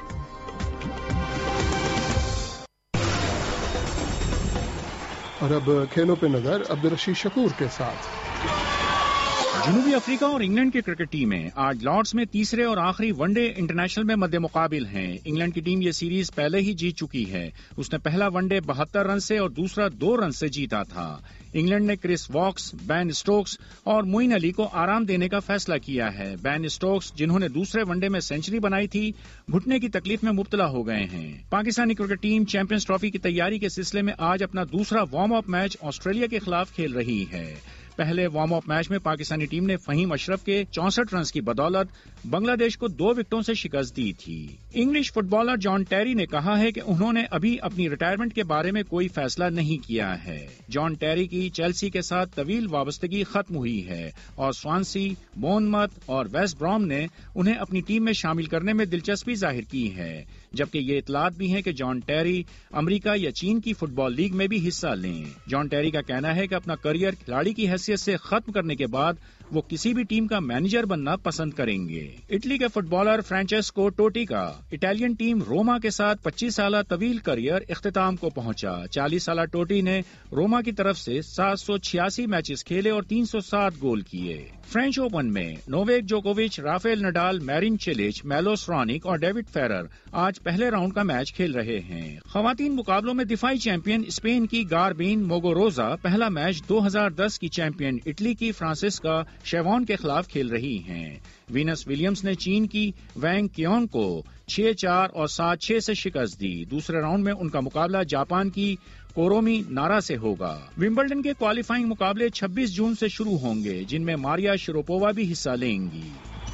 اور اب کھیلوں پہ نظر عبدالرشید شکور کے ساتھ۔ جنوبی افریقہ اور انگلینڈ کی کرکٹ ٹیمیں آج لارڈس میں تیسرے اور آخری ون ڈے انٹرنیشنل میں مد مقابل ہیں۔ انگلینڈ کی ٹیم یہ سیریز پہلے ہی جیت چکی ہے، اس نے پہلا ون ڈے 72 رن سے اور دوسرا 2 رن سے جیتا تھا۔ انگلینڈ نے کرس واکس، بین اسٹوکس اور معین علی کو آرام دینے کا فیصلہ کیا ہے۔ بین اسٹوکس جنہوں نے دوسرے ون ڈے میں سینچری بنائی تھی گھٹنے کی تکلیف میں مبتلا ہو گئے ہیں۔ Pakistani cricket team champions trophy کی تیاری کے سلسلے میں آج اپنا دوسرا وارم اپ میچ آسٹریلیا کے خلاف کھیل رہی ہے۔ پہلے وارم اپ میچ میں پاکستانی ٹیم نے فہیم اشرف کے 64 رنز کی بدولت بنگلہ دیش کو 2 وکٹوں سے شکست دی تھی۔ English footballer John Terry نے کہا ہے کہ انہوں نے ابھی اپنی ریٹائرمنٹ کے بارے میں کوئی فیصلہ نہیں کیا ہے۔ جان ٹیری کی چیلسی کے ساتھ طویل وابستگی ختم ہوئی ہے، اور سوانسی، بورنموتھ اور ویسٹ برام نے انہیں اپنی ٹیم میں شامل کرنے میں دلچسپی ظاہر کی ہے، جبکہ یہ اطلاعات بھی ہیں کہ جان ٹیری امریکہ یا چین کی فٹ بال لیگ میں بھی حصہ لیں۔ جان ٹیری کا کہنا ہے کہ اپنا کریئر کھلاڑی کی حیثیت سے ختم کرنے کے بعد وہ کسی بھی ٹیم کا مینیجر بننا پسند کریں گے۔ اٹلی کے فٹ بالر فرانچیسکو ٹوٹی کا اٹالین ٹیم روما کے ساتھ 25 سالہ طویل کریئر اختتام کو پہنچا۔ 40 سالہ ٹوٹی نے روما کی طرف سے 786 میچز کھیلے اور 307 گول کیے۔ فرینچ اوپن میں نوویک جوکووچ، Rafael Nadal, Marin Cilic, Milos Raonic اور ڈیوڈ فیرر آج پہلے راؤنڈ کا میچ کھیل رہے ہیں۔ خواتین مقابلوں میں دفاعی چیمپئن اسپین کی گاربین موگوروزا پہلا میچ 2010 کی چیمپئن اٹلی کی فرانسسکا شیوان کے خلاف کھیل رہی ہیں۔ وینس ولیمز نے چین کی وینگ کیونگ کو 6-4 اور 7-6 سے شکست دی۔ دوسرے راؤنڈ میں ان کا مقابلہ جاپان کی کورومی نارا سے ہوگا۔ ومبلڈن کے کوالیفائنگ مقابلے 26 جون سے شروع ہوں گے، جن میں ماریا شروپووا بھی حصہ لیں گی۔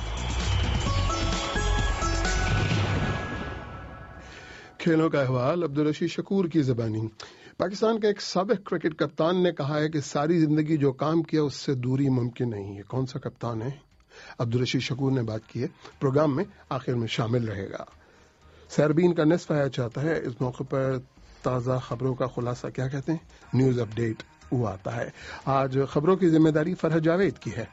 کھیلوں کا احوال عبدالرشید شکور کی زبانی۔ پاکستان کے ایک سابق کرکٹ کپتان نے کہا ہے کہ ساری زندگی جو کام کیا اس سے دوری ممکن نہیں ہے۔ کون سا کپتان ہے؟ عبدالرشید شکور نے بات کی ہے، پروگرام میں آخر میں شامل رہے گا۔ سیربین کا نصف آیا چاہتا ہے، اس موقع پر تازہ خبروں کا خلاصہ کیا کہتے ہیں، نیوز اپ ڈیٹ وہ آتا ہے۔ آج خبروں کی ذمہ داری فرحت جاوید کی ہے۔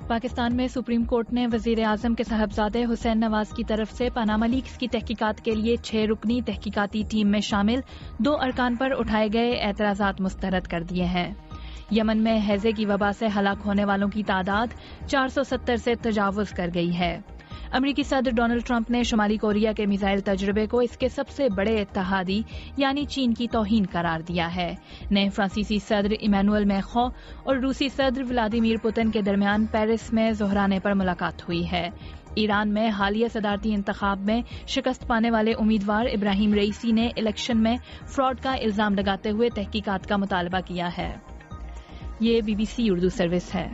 پاکستان میں سپریم کورٹ نے وزیر اعظم کے صاحبزادے حسین نواز کی طرف سے پاناما لیکس کی تحقیقات کے لیے 6 رکنی تحقیقاتی ٹیم میں شامل 2 ارکان پر اٹھائے گئے اعتراضات مسترد کر دیے ہیں۔ یمن میں ہیضے کی وبا سے ہلاک ہونے والوں کی تعداد 470 سے تجاوز کر گئی ہے۔ امریکی صدر ڈونلڈ ٹرمپ نے شمالی کوریا کے میزائل تجربے کو اس کے سب سے بڑے اتحادی یعنی چین کی توہین قرار دیا ہے۔ نئے فرانسیسی صدر ایمینوئل میخواں اور روسی صدر ولادیمیر پوتن کے درمیان پیرس میں ظہرانے پر ملاقات ہوئی ہے۔ ایران میں حالیہ صدارتی انتخاب میں شکست پانے والے امیدوار ابراہیم رئیسی نے الیکشن میں فراڈ کا الزام لگاتے ہوئے تحقیقات کا مطالبہ کیا ہے۔ یہ BBC اردو سروس ہے۔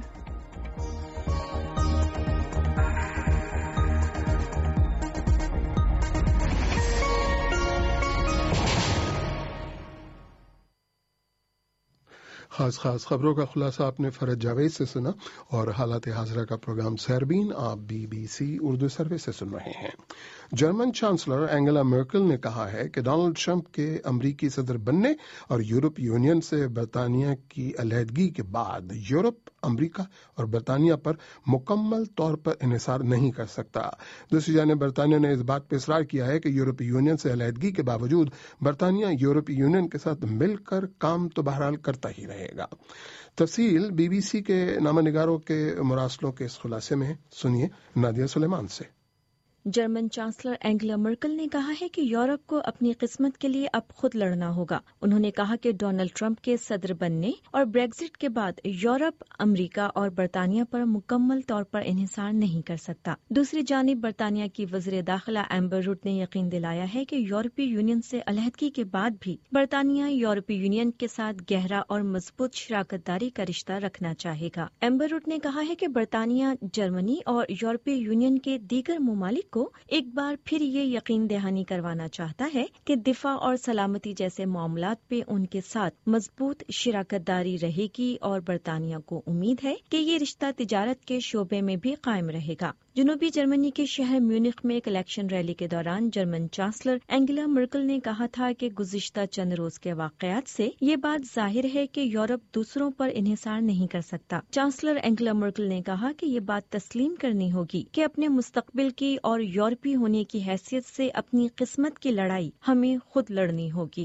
خاص خبروں کا خلاصہ آپ نے فرج جاوید سے سنا اور حالات حاضرہ کا پروگرام سیربین آپ BBC اردو سروس سے سن رہے ہیں۔ جرمن چانسلر اینگلا مرکل نے کہا ہے کہ ڈونلڈ ٹرمپ کے امریکی صدر بننے اور یورپی یونین سے برطانیہ کی علیحدگی کے بعد یورپ امریکہ اور برطانیہ پر مکمل طور پر انحصار نہیں کر سکتا۔ دوسری جانب برطانیہ نے اس بات پر اصرار کیا ہے کہ یورپی یونین سے علیحدگی کے باوجود برطانیہ یورپی یونین کے ساتھ مل کر کام تو بہرحال کرتا ہی رہے گا۔ تفصیل BBC کے نامہ نگاروں کے مراسلوں کے اس خلاصے میں سنیے نادیہ سلیمان سے۔ جرمن چانسلر اینگلا مرکل نے کہا ہے کہ یورپ کو اپنی قسمت کے لیے اب خود لڑنا ہوگا۔ انہوں نے کہا کہ ڈونلڈ ٹرمپ کے صدر بننے اور بریگزٹ کے بعد یورپ امریکہ اور برطانیہ پر مکمل طور پر انحصار نہیں کر سکتا۔ دوسری جانب برطانیہ کی وزیر داخلہ ایمبر روڈ نے یقین دلایا ہے کہ یورپی یونین سے علیحدگی کے بعد بھی برطانیہ یورپی یونین کے ساتھ گہرا اور مضبوط شراکت داری کا رشتہ رکھنا چاہے گا۔ ایمبر روڈ نے کہا ہے کہ برطانیہ جرمنی اور یورپی یونین کے دیگر ممالک کو ایک بار پھر یہ یقین دہانی کروانا چاہتا ہے کہ دفاع اور سلامتی جیسے معاملات پہ ان کے ساتھ مضبوط شراکت داری رہے گی اور برطانیہ کو امید ہے کہ یہ رشتہ تجارت کے شعبے میں بھی قائم رہے گا۔ جنوبی جرمنی کے شہر میونخ میں ایک الیکشن ریلی کے دوران جرمن چانسلر اینگلا مرکل نے کہا تھا کہ گزشتہ چند روز کے واقعات سے یہ بات ظاہر ہے کہ یورپ دوسروں پر انحصار نہیں کر سکتا۔ چانسلر اینگلا مرکل نے کہا کہ یہ بات تسلیم کرنی ہوگی کہ اپنے مستقبل کی اور یورپی ہونے کی حیثیت سے اپنی قسمت کی لڑائی ہمیں خود لڑنی ہوگی۔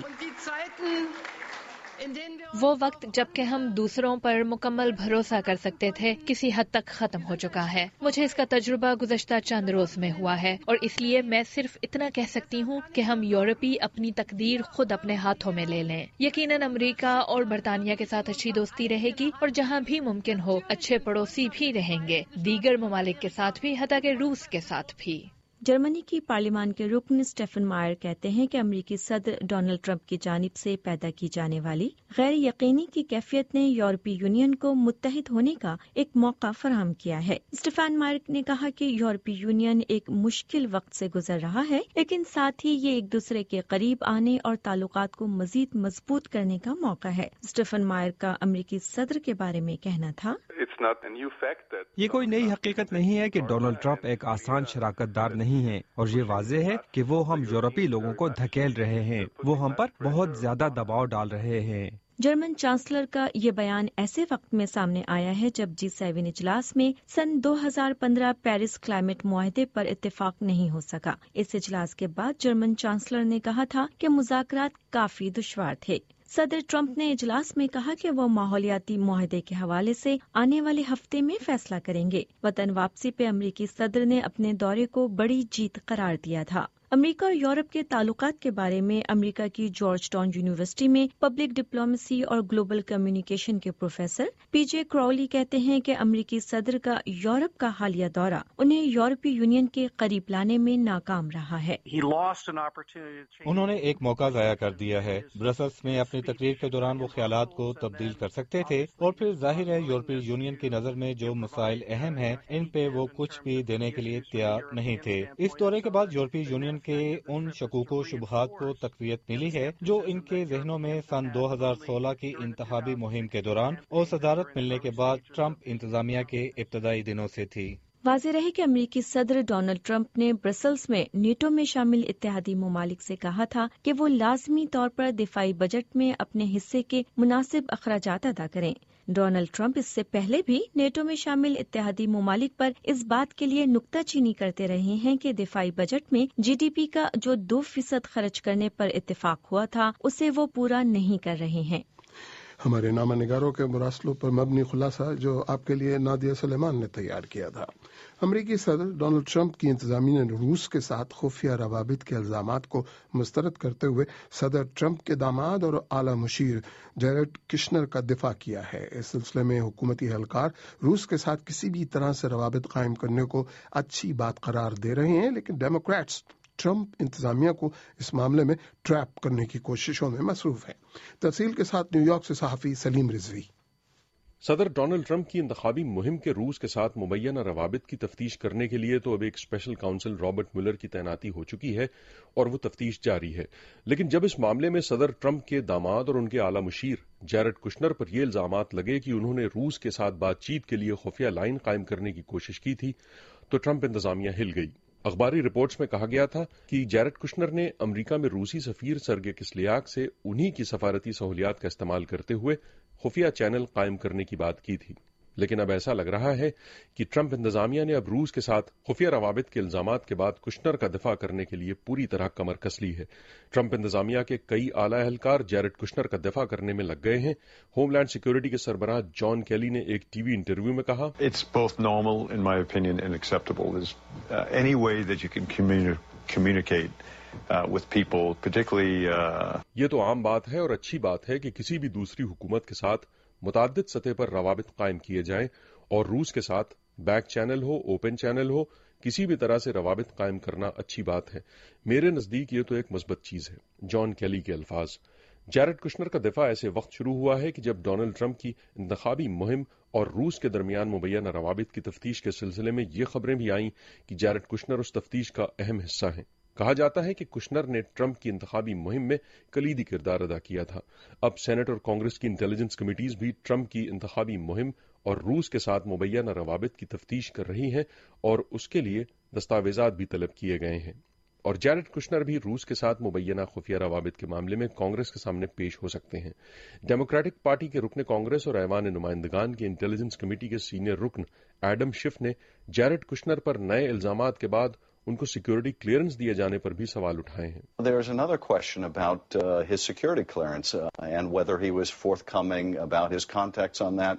وہ وقت جب کہ ہم دوسروں پر مکمل بھروسہ کر سکتے تھے کسی حد تک ختم ہو چکا ہے۔ مجھے اس کا تجربہ گزشتہ چند روز میں ہوا ہے اور اس لیے میں صرف اتنا کہہ سکتی ہوں کہ ہم یورپی اپنی تقدیر خود اپنے ہاتھوں میں لے لیں۔ یقیناً امریکہ اور برطانیہ کے ساتھ اچھی دوستی رہے گی اور جہاں بھی ممکن ہو اچھے پڑوسی بھی رہیں گے، دیگر ممالک کے ساتھ بھی، حتیٰ کہ روس کے ساتھ بھی۔ جرمنی کی پارلیمان کے رکن اسٹیفن مائر کہتے ہیں کہ امریکی صدر ڈونلڈ ٹرمپ کی جانب سے پیدا کی جانے والی غیر یقینی کی کیفیت نے یورپی یونین کو متحد ہونے کا ایک موقع فراہم کیا ہے۔ اسٹیفن مائر نے کہا کہ یورپی یونین ایک مشکل وقت سے گزر رہا ہے، لیکن ساتھ ہی یہ ایک دوسرے کے قریب آنے اور تعلقات کو مزید مضبوط کرنے کا موقع ہے۔ اسٹیفن مائر کا امریکی صدر کے بارے میں کہنا تھا، یہ کوئی نئی حقیقت نہیں ہے کہ ڈونلڈ ٹرمپ ایک آسان شراکت دار نہیں ہے، اور یہ واضح ہے کہ وہ ہم یورپی لوگوں کو دھکیل رہے ہیں، وہ ہم پر بہت زیادہ دباؤ ڈال رہے ہیں۔ جرمن چانسلر کا یہ بیان ایسے وقت میں سامنے آیا ہے جب G7 اجلاس میں سن 2015 پیرس کلائمیٹ معاہدے پر اتفاق نہیں ہو سکا۔ اس اجلاس کے بعد جرمن چانسلر نے کہا تھا کہ مذاکرات کافی دشوار تھے۔ صدر ٹرمپ نے اجلاس میں کہا کہ وہ ماحولیاتی معاہدے کے حوالے سے آنے والے ہفتے میں فیصلہ کریں گے۔ وطن واپسی پہ امریکی صدر نے اپنے دورے کو بڑی جیت قرار دیا تھا۔ امریکہ اور یورپ کے تعلقات کے بارے میں امریکہ کی جارج ٹاؤن یونیورسٹی میں پبلک ڈپلومیسی اور گلوبل کمیونیکیشن کے پروفیسر PJ کراؤلی کہتے ہیں کہ امریکی صدر کا یورپ کا حالیہ دورہ انہیں یورپی یونین کے قریب لانے میں ناکام رہا ہے۔ انہوں نے ایک موقع ضائع کر دیا ہے۔ برسلز میں اپنی تقریر کے دوران وہ خیالات کو تبدیل کر سکتے تھے، اور پھر ظاہر ہے یورپی یونین کی نظر میں جو مسائل اہم ہیں ان پہ وہ کچھ بھی دینے کے لیے تیار نہیں تھے۔ اس دورے کے بعد یورپی یونین کے ان شکوک و شبہات کو تقویت ملی ہے جو ان کے ذہنوں میں سن 2016 کی انتخابی مہم کے دوران اور صدارت ملنے کے بعد ٹرمپ انتظامیہ کے ابتدائی دنوں سے تھی۔ واضح رہے کہ امریکی صدر ڈونلڈ ٹرمپ نے برسلز میں نیٹو میں شامل اتحادی ممالک سے کہا تھا کہ وہ لازمی طور پر دفاعی بجٹ میں اپنے حصے کے مناسب اخراجات ادا کریں۔ ڈونلڈ ٹرمپ اس سے پہلے بھی نیٹو میں شامل اتحادی ممالک پر اس بات کے لیے نکتہ چینی کرتے رہے ہیں کہ دفاعی بجٹ میں جی ڈی پی کا جو 2% خرچ کرنے پر اتفاق ہوا تھا اسے وہ پورا نہیں کر رہے ہیں۔ ہمارے نامہ نگاروں کے مراسلوں پر مبنی خلاصہ جو آپ کے لیے نادیہ سلیمان نے تیار کیا تھا۔ امریکی صدر ڈونلڈ ٹرمپ کی انتظامیہ نے روس کے ساتھ خفیہ روابط کے الزامات کو مسترد کرتے ہوئے صدر ٹرمپ کے داماد اور اعلی مشیر جیرڈ کشنر کا دفاع کیا ہے۔ اس سلسلے میں حکومتی اہلکار روس کے ساتھ کسی بھی طرح سے روابط قائم کرنے کو اچھی بات قرار دے رہے ہیں، لیکن ڈیموکریٹس ٹرمپ انتظامیہ کو اس معاملے میں ٹریپ کرنے کی کوششوں میں مصروف ہے۔ تفصیل کے ساتھ نیو یارک سے صحافی سلیم رضوی۔ صدر ڈونلڈ ٹرمپ کی انتخابی مہم کے روس کے ساتھ مبینہ روابط کی تفتیش کرنے کے لیے تو اب ایک اسپیشل کاؤنسل رابرٹ ملر کی تعیناتی ہو چکی ہے اور وہ تفتیش جاری ہے، لیکن جب اس معاملے میں صدر ٹرمپ کے داماد اور ان کے اعلی مشیر جیرڈ کشنر پر یہ الزامات لگے کہ انہوں نے روس کے ساتھ بات چیت کے لیے خفیہ لائن قائم کرنے کی کوشش کی تھی تو ٹرمپ انتظامیہ ہل گئی۔ اخباری رپورٹس میں کہا گیا تھا کہ جیرڈ کشنر نے امریکہ میں روسی سفیر سرگے کسلیاک سے انہی کی سفارتی سہولیات کا استعمال کرتے ہوئے خفیہ چینل قائم کرنے کی بات کی تھی، لیکن اب ایسا لگ رہا ہے کہ ٹرمپ انتظامیہ نے اب روس کے ساتھ خفیہ روابط کے الزامات کے بعد کشنر کا دفاع کرنے کے لیے پوری طرح کمر کس لی ہے۔ ٹرمپ انتظامیہ کے کئی اعلی اہلکار جیرڈ کشنر کا دفاع کرنے میں لگ گئے ہیں۔ ہوم لینڈ سیکورٹی کے سربراہ جان کیلی نے ایک ٹی وی انٹرویو میں کہا، It's both normal, in my opinion, and acceptable. There's any way that you can communicate with people, particularly یہ تو عام بات ہے اور اچھی بات ہے کہ کسی بھی دوسری حکومت کے ساتھ متعدد سطح پر روابط قائم کیے جائیں، اور روس کے ساتھ بیک چینل ہو، اوپن چینل ہو، کسی بھی طرح سے روابط قائم کرنا اچھی بات ہے۔ میرے نزدیک یہ تو ایک مثبت چیز ہے۔ جان کیلی کے الفاظ۔ جیرڈ کشنر کا دفاع ایسے وقت شروع ہوا ہے کہ جب ڈونلڈ ٹرمپ کی انتخابی مہم اور روس کے درمیان مبینہ روابط کی تفتیش کے سلسلے میں یہ خبریں بھی آئیں کہ جیرڈ کشنر اس تفتیش کا اہم حصہ ہیں۔ کہا جاتا ہے کہ کشنر نے ٹرمپ کی انتخابی مہم میں کلیدی کردار ادا کیا تھا۔ اب سینٹ اور کانگریس کی انٹیلیجنس کمیٹیز بھی ٹرمپ کی انتخابی مہم اور روس کے ساتھ مبینہ روابط کی تفتیش کر رہی ہیں اور اس کے لیے دستاویزات بھی طلب کیے گئے ہیں، اور جیرڈ کشنر بھی روس کے ساتھ مبینہ خفیہ روابط کے معاملے میں کانگریس کے سامنے پیش ہو سکتے ہیں۔ ڈیموکریٹک پارٹی کے رکن کانگریس اور ایوان نمائندگان کی انٹیلیجنس کمیٹی کے سینئر رکن ایڈم شف نے جیرڈ کشنر پر نئے الزامات کے بعد ان کو سیکورٹی کلیئرنس دیے جانے پر بھی سوال اٹھائے ہیں۔ There's another question about his security clearance and whether he was forthcoming about his contacts on that.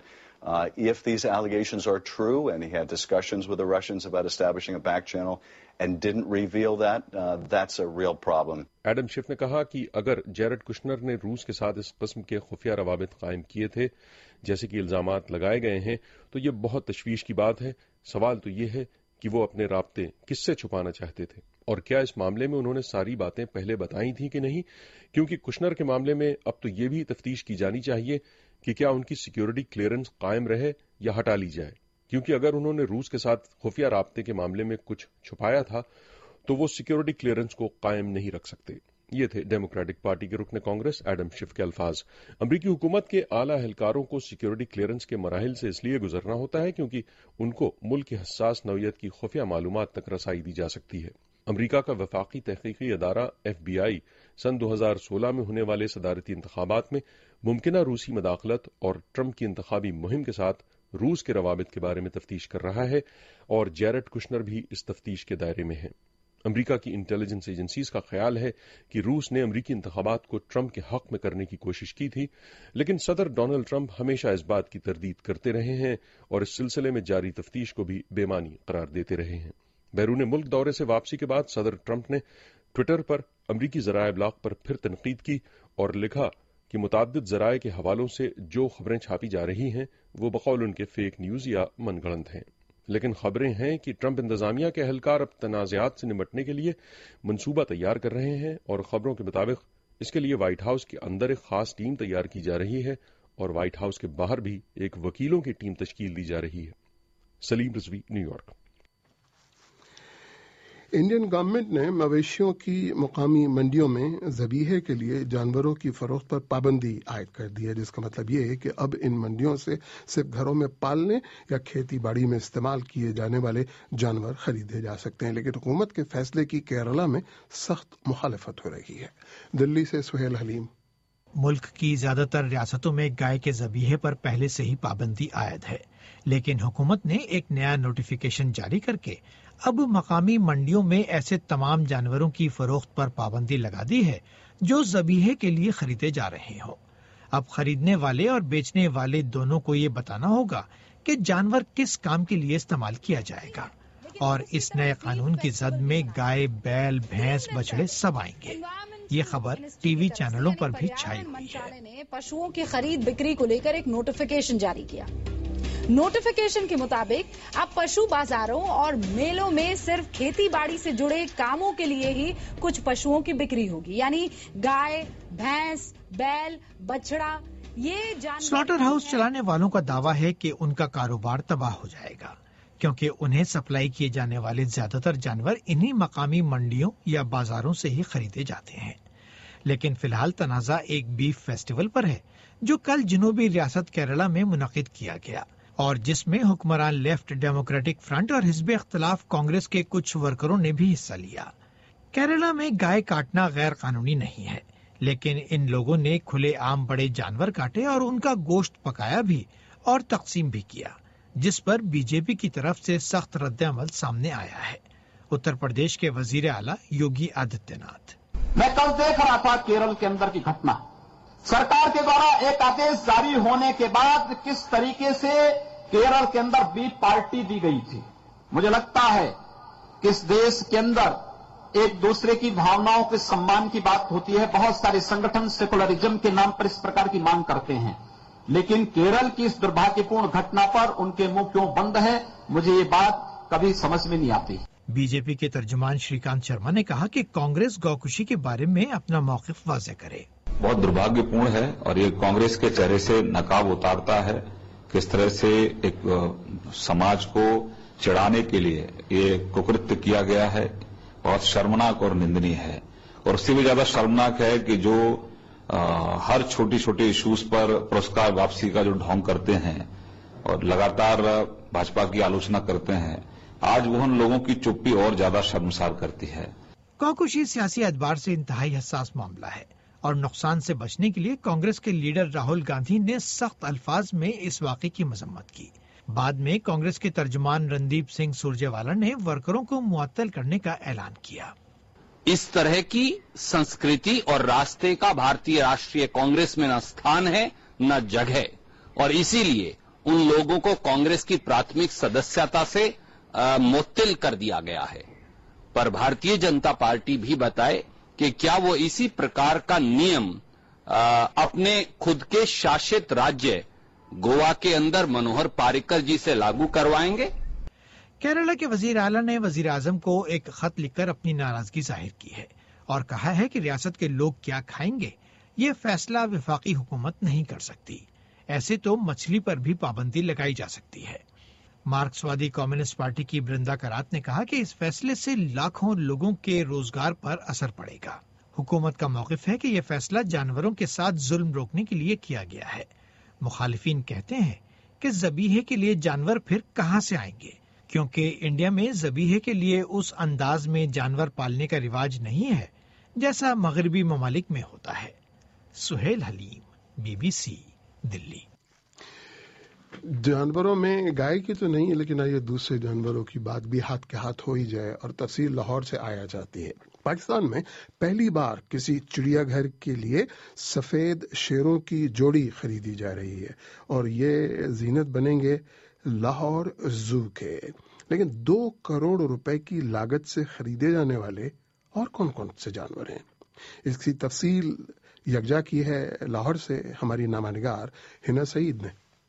If these allegations are true and he had discussions with the Russians about establishing a back channel and didn't reveal that, that's a real problem. Adam Schiff نے کہا کہ اگر Jared Kushner نے روس کے ساتھ اس قسم کے خفیہ روابط قائم کیے تھے جیسے کہ الزامات لگائے گئے ہیں تو یہ بہت تشویش کی بات ہے۔ سوال تو یہ ہے کہ وہ اپنے رابطے کس سے چھپانا چاہتے تھے، اور کیا اس معاملے میں انہوں نے ساری باتیں پہلے بتائی تھیں کہ نہیں؟ کیونکہ کشنر کے معاملے میں اب تو یہ بھی تفتیش کی جانی چاہیے کہ کیا ان کی سیکورٹی کلیئرنس قائم رہے یا ہٹا لی جائے، کیونکہ اگر انہوں نے روس کے ساتھ خفیہ رابطے کے معاملے میں کچھ چھپایا تھا تو وہ سیکورٹی کلیئرنس کو قائم نہیں رکھ سکتے۔ یہ تھے ڈیموکریٹک پارٹی کے رکن کانگریس ایڈم شف کے الفاظ۔ امریکی حکومت کے اعلی اہلکاروں کو سیکورٹی کلیئرنس کے مراحل سے اس لیے گزرنا ہوتا ہے کیونکہ ان کو ملک کی حساس نوعیت کی خفیہ معلومات تک رسائی دی جا سکتی ہے۔ امریکہ کا وفاقی تحقیقی ادارہ FBI سن 2016 میں ہونے والے صدارتی انتخابات میں ممکنہ روسی مداخلت اور ٹرمپ کی انتخابی مہم کے ساتھ روس کے روابط کے بارے میں تفتیش کر رہا ہے، اور جیرڈ کشنر بھی اس تفتیش کے دائرے میں ہے۔ امریکہ کی انٹیلیجنس ایجنسیز کا خیال ہے کہ روس نے امریکی انتخابات کو ٹرمپ کے حق میں کرنے کی کوشش کی تھی، لیکن صدر ڈونلڈ ٹرمپ ہمیشہ اس بات کی تردید کرتے رہے ہیں اور اس سلسلے میں جاری تفتیش کو بھی بے معنی قرار دیتے رہے ہیں۔ بیرون ملک دورے سے واپسی کے بعد صدر ٹرمپ نے ٹویٹر پر امریکی ذرائع ابلاغ پر پھر تنقید کی اور لکھا کہ متعدد ذرائع کے حوالوں سے جو خبریں چھاپی جا رہی ہیں وہ بقول ان کے فیک نیوز یا من گڑنت ہیں، لیکن خبریں ہیں کہ ٹرمپ انتظامیہ کے اہلکار اب تنازعات سے نمٹنے کے لیے منصوبہ تیار کر رہے ہیں، اور خبروں کے مطابق اس کے لیے وائٹ ہاؤس کے اندر ایک خاص ٹیم تیار کی جا رہی ہے اور وائٹ ہاؤس کے باہر بھی ایک وکیلوں کی ٹیم تشکیل دی جا رہی ہے۔ Salim Rizvi, New York. Indian government نے مویشیوں کی مقامی منڈیوں میں ذبیحے کے لیے جانوروں کی فروخت پر پابندی عائد کر دی ہے، جس کا مطلب یہ ہے کہ اب ان منڈیوں سے صرف گھروں میں پالنے یا کھیتی باڑی میں استعمال کیے جانے والے جانور خریدے جا سکتے ہیں، لیکن حکومت کے فیصلے کی کیرلا میں سخت مخالفت ہو رہی ہے۔ دلی سے سہیل حلیم۔ ملک کی زیادہ تر ریاستوں میں گائے کے ذبیحے پر پہلے سے ہی پابندی عائد ہے، لیکن حکومت نے ایک نیا نوٹیفیکیشن جاری کر کے اب مقامی منڈیوں میں ایسے تمام جانوروں کی فروخت پر پابندی لگا دی ہے جو ذبیحے کے لیے خریدے جا رہے ہوں۔ اب خریدنے والے اور بیچنے والے دونوں کو یہ بتانا ہوگا کہ جانور کس کام کے لیے استعمال کیا جائے گا، اور اس نئے قانون کی زد میں گائے، بیل، بھینس، بچڑے سب آئیں گے۔ یہ خبر ٹی وی چینلوں پر بھی چھائی ہوئی ہے۔ نے پشوؤں کی خرید بکری کو لے کر ایک نوٹیفیکیشن جاری کیا۔ نوٹیفیکیشن کے مطابق اب پشو بازاروں اور میلوں میں صرف کھیتی باڑی سے جڑے کاموں کے لیے ہی کچھ پشوؤں کی بکری ہوگی، یعنی گائے، بھینس، بیل، بچڑا۔ یہ سلاٹر ہاؤس چلانے والوں کا دعویٰ ہے کہ ان کا کاروبار تباہ ہو جائے گا، کیونکہ انہیں سپلائی کیے جانے والے زیادہ تر جانور انہی مقامی منڈیوں یا بازاروں سے ہی خریدے جاتے ہیں۔ لیکن فی الحال تنازع ایک بیف فیسٹیول پر ہے جو کل جنوبی ریاست کیرلا میں منعقد کیا گیا، اور جس میں حکمران لیفٹ ڈیموکریٹک فرنٹ اور حزب اختلاف کانگریس کے کچھ ورکروں نے بھی حصہ لیا۔ کیرلا میں گائے کاٹنا غیر قانونی نہیں ہے، لیکن ان لوگوں نے کھلے عام بڑے جانور کاٹے اور ان کا گوشت پکایا بھی اور تقسیم بھی کیا، جس پر بی جے پی کی طرف سے سخت رد عمل سامنے آیا ہے۔ اتر پردیش کے وزیر اعلیٰ یوگی آدتیہ ناتھ۔ میں کل دیکھ رہا تھا کیرل کے اندر کی گھٹنا، سرکار کے دوارا ایک آدیش جاری ہونے کے بعد کس طریقے سے کیرل کے اندر بیف پارٹی دی گئی تھی۔ مجھے لگتا ہے کہ اس دیش کے اندر ایک دوسرے کی بھاوناؤں کے سمان کی بات ہوتی ہے۔ بہت سارے سنگٹھن سیکولرزم کے نام پر اس پرکار کی مانگ کرتے ہیں، لیکن کیرل کی اس دربھاگیہپورن گھٹنا پر ان کے منہ کیوں بند ہے، مجھے یہ بات کبھی سمجھ میں نہیں آتی۔ بی جے پی کے ترجمان شری کانت شرما نے کہا کہ کانگریس گوکشی کے بارے میں اپنا موقف واضح کرے۔ بہت دربھاگیہپورن ہے اور یہ کانگریس کے چہرے سے نقاب اتارتا ہے کس طرح سے ایک سماج کو چڑھانے کے لیے یہ ککرتیہ کیا گیا ہے۔ بہت شرمناک اور نندنی ہے، اور اس سے بھی زیادہ شرمناک ہے کہ جو ہر چھوٹی چھوٹی ایشوز پر پرسکار واپسی کا جو ڈھونگ کرتے ہیں اور لگاتار بھاجپا کی آلوچنا کرتے ہیں، آج وہ ان لوگوں کی چپی اور زیادہ شرمسار کرتی ہے۔ کوکشی سیاسی اعتبار سے انتہائی حساس معاملہ ہے، اور نقصان سے بچنے کے لیے کانگریس کے لیڈر راہل گاندھی نے سخت الفاظ میں اس واقعے کی مذمت کی۔ بعد میں کانگریس کے ترجمان رندیپ سنگھ سرجیوالا نے ورکروں کو معطل کرنے کا اعلان کیا۔ اس طرح کی سنسکرتی اور راستے کا بھارتیہ راشٹریہ کانگریس میں نہ ستھان ہے نہ جگہ، اور اسی لیے ان لوگوں کو کانگریس کی پراتھمک سدسیتا سے معطل کر دیا گیا ہے۔ پر بھارتیہ جنتا پارٹی بھی بتائے کہ کیا وہ اسی پرکار کا نیم اپنے خود کے شاشت راجیہ گوا کے اندر منوہر پاریکر جی سے لاگو کروائیں گے؟ کیرلا کے وزیر اعلیٰ نے وزیر اعظم کو ایک خط لکھ کر اپنی ناراضگی ظاہر کی ہے اور کہا ہے کہ ریاست کے لوگ کیا کھائیں گے یہ فیصلہ وفاقی حکومت نہیں کر سکتی، ایسے تو مچھلی پر بھی پابندی لگائی جا سکتی ہے۔ مارکسوادی کمیونسٹ پارٹی کی برندا کرات نے کہا کہ اس فیصلے سے لاکھوں لوگوں کے روزگار پر اثر پڑے گا۔ حکومت کا موقف ہے کہ یہ فیصلہ جانوروں کے ساتھ ظلم روکنے کے لیے کیا گیا ہے۔ مخالفین کہتے ہیں کہ ذبیحے کے لیے جانور پھر کہاں سے آئیں گے، کیونکہ انڈیا میں ذبیحے کے لیے اس انداز میں جانور پالنے کا رواج نہیں ہے جیسا مغربی ممالک میں ہوتا ہے۔ Suhail Halim, B C, Delhi. جانوروں میں گائے کی تو نہیں، لیکن آئیے دوسرے جانوروں کی بات بھی ہاتھ کے ہاتھ ہو ہی جائے، اور تفصیل لاہور سے آیا جاتی ہے۔ پاکستان میں پہلی بار کسی چڑیا گھر کے لیے سفید شیروں کی جوڑی خریدی جا رہی ہے، اور یہ زینت بنیں گے لاہور زو کے۔ لیکن 2 کروڑ روپے کی لاگت سے خریدے جانے والے اور کون کون سے جانور ہیں، اس کی تفصیل یکجا کی ہے لاہور سے ہماری نامہ نگار ہنا سعید نے۔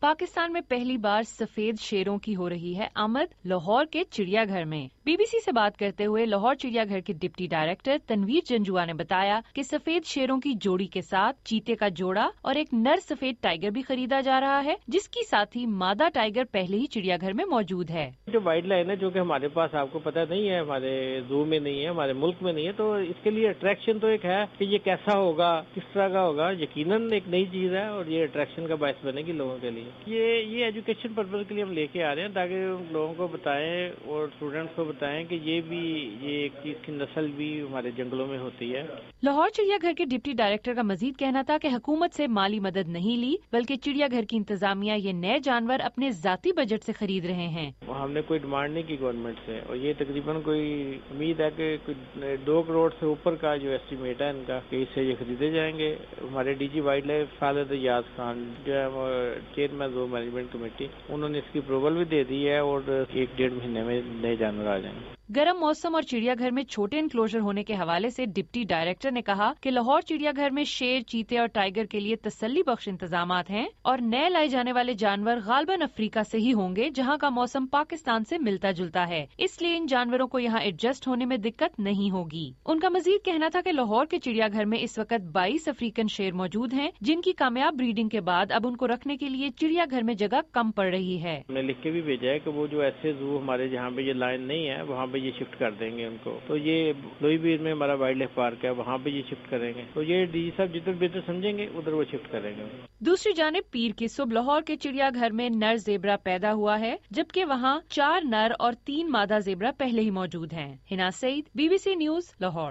पाकिस्तान में पहली बार सफेद शेरों की हो रही है आमद लाहौर के चिड़ियाघर में। बीबीसी से बात करते हुए लाहौर चिड़ियाघर के डिप्टी डायरेक्टर तनवीर जंजुआ ने बताया कि सफेद शेरों की जोड़ी के साथ चीते का जोड़ा और एक नर सफेद टाइगर भी खरीदा जा रहा है, जिसकी साथ ही मादा टाइगर पहले ही चिड़ियाघर में मौजूद है। जो वाइल्ड लाइन है जो कि हमारे पास आपको पता नहीं है, हमारे जू में नहीं है, हमारे मुल्क में नहीं है, तो इसके लिए अट्रैक्शन तो एक है कि ये कैसा होगा, किस तरह का होगा। यकीनन एक नई चीज है और ये अट्रैक्शन का बायस बनेगी लोगों के लिए। ये एजुकेशन पर्पज के लिए हम लेके आ रहे हैं ताकि लोगों को बताएं और स्टूडेंट्स को बताएं कि ये एक चीज की नस्ल भी हमारे जंगलों में होती है। लाहौर चिड़ियाघर के डिप्टी डायरेक्टर का मजीद कहना था कि हुकूमत से माली मदद नहीं ली, बल्कि चिड़ियाघर की इंतजामिया ये नए जानवर अपने जाती बजट से खरीद रहे हैं। हमने कोई डिमांड नहीं की गवर्नमेंट से और ये तकरीबन कोई उम्मीद है कि 2 करोड़ से ऊपर का जो एस्टीमेट है इनका कि इससे ये खरीदे जाएंगे। हमारे डीजी वाइल्ड लाइफ खालिद याज खान जो है चेयरमैन जू मैनेजमेंट कमेटी, उन्होंने इसकी अप्रूवल भी दे दी है और 1-1.5 महीने में नए जानवर आ जाएंगे। गर्म मौसम और चिड़ियाघर में छोटे इनक्लोजर होने के हवाले से डिप्टी डायरेक्टर ने कहा कि लाहौर चिड़ियाघर में शेर, चीते और टाइगर के लिए तसल्ली बख्श इंतजामात हैं और नए लाए जाने वाले जानवर गालबन अफ्रीका से ही होंगे, जहां का मौसम पाकिस्तान से मिलता जुलता है, इसलिए इन जानवरों को यहां एडजस्ट होने में दिक्कत नहीं होगी। उनका मजीद कहना था कि लाहौर के चिड़ियाघर में इस वक्त 22 अफ्रीकन शेर मौजूद हैं, जिनकी कामयाब ब्रीडिंग के बाद अब उनको रखने के लिए चिड़ियाघर में जगह कम पड़ रही है। हमने लिख के भी भेजा है कि वो जो ऐसे जू हमारे जहाँ पे ये लाइन नहीं है वहाँ ये शिफ्ट कर देंगे उनको। तो ये लोईबीर में हमारा वाइल्ड लाइफ पार्क है, वहाँ पे ये शिफ्ट करेंगे। तो ये डीजी साहब जिधर बेहतर समझेंगे उधर वो शिफ्ट करेंगे। दूसरी जानिब पीर की सुबह लाहौर के चिड़ियाघर में नर जेबरा पैदा हुआ है, जबकि वहाँ 4 नर और 3 मादा जेबरा पहले ही मौजूद हैं। Hina Saeed, BBC news, Lahore.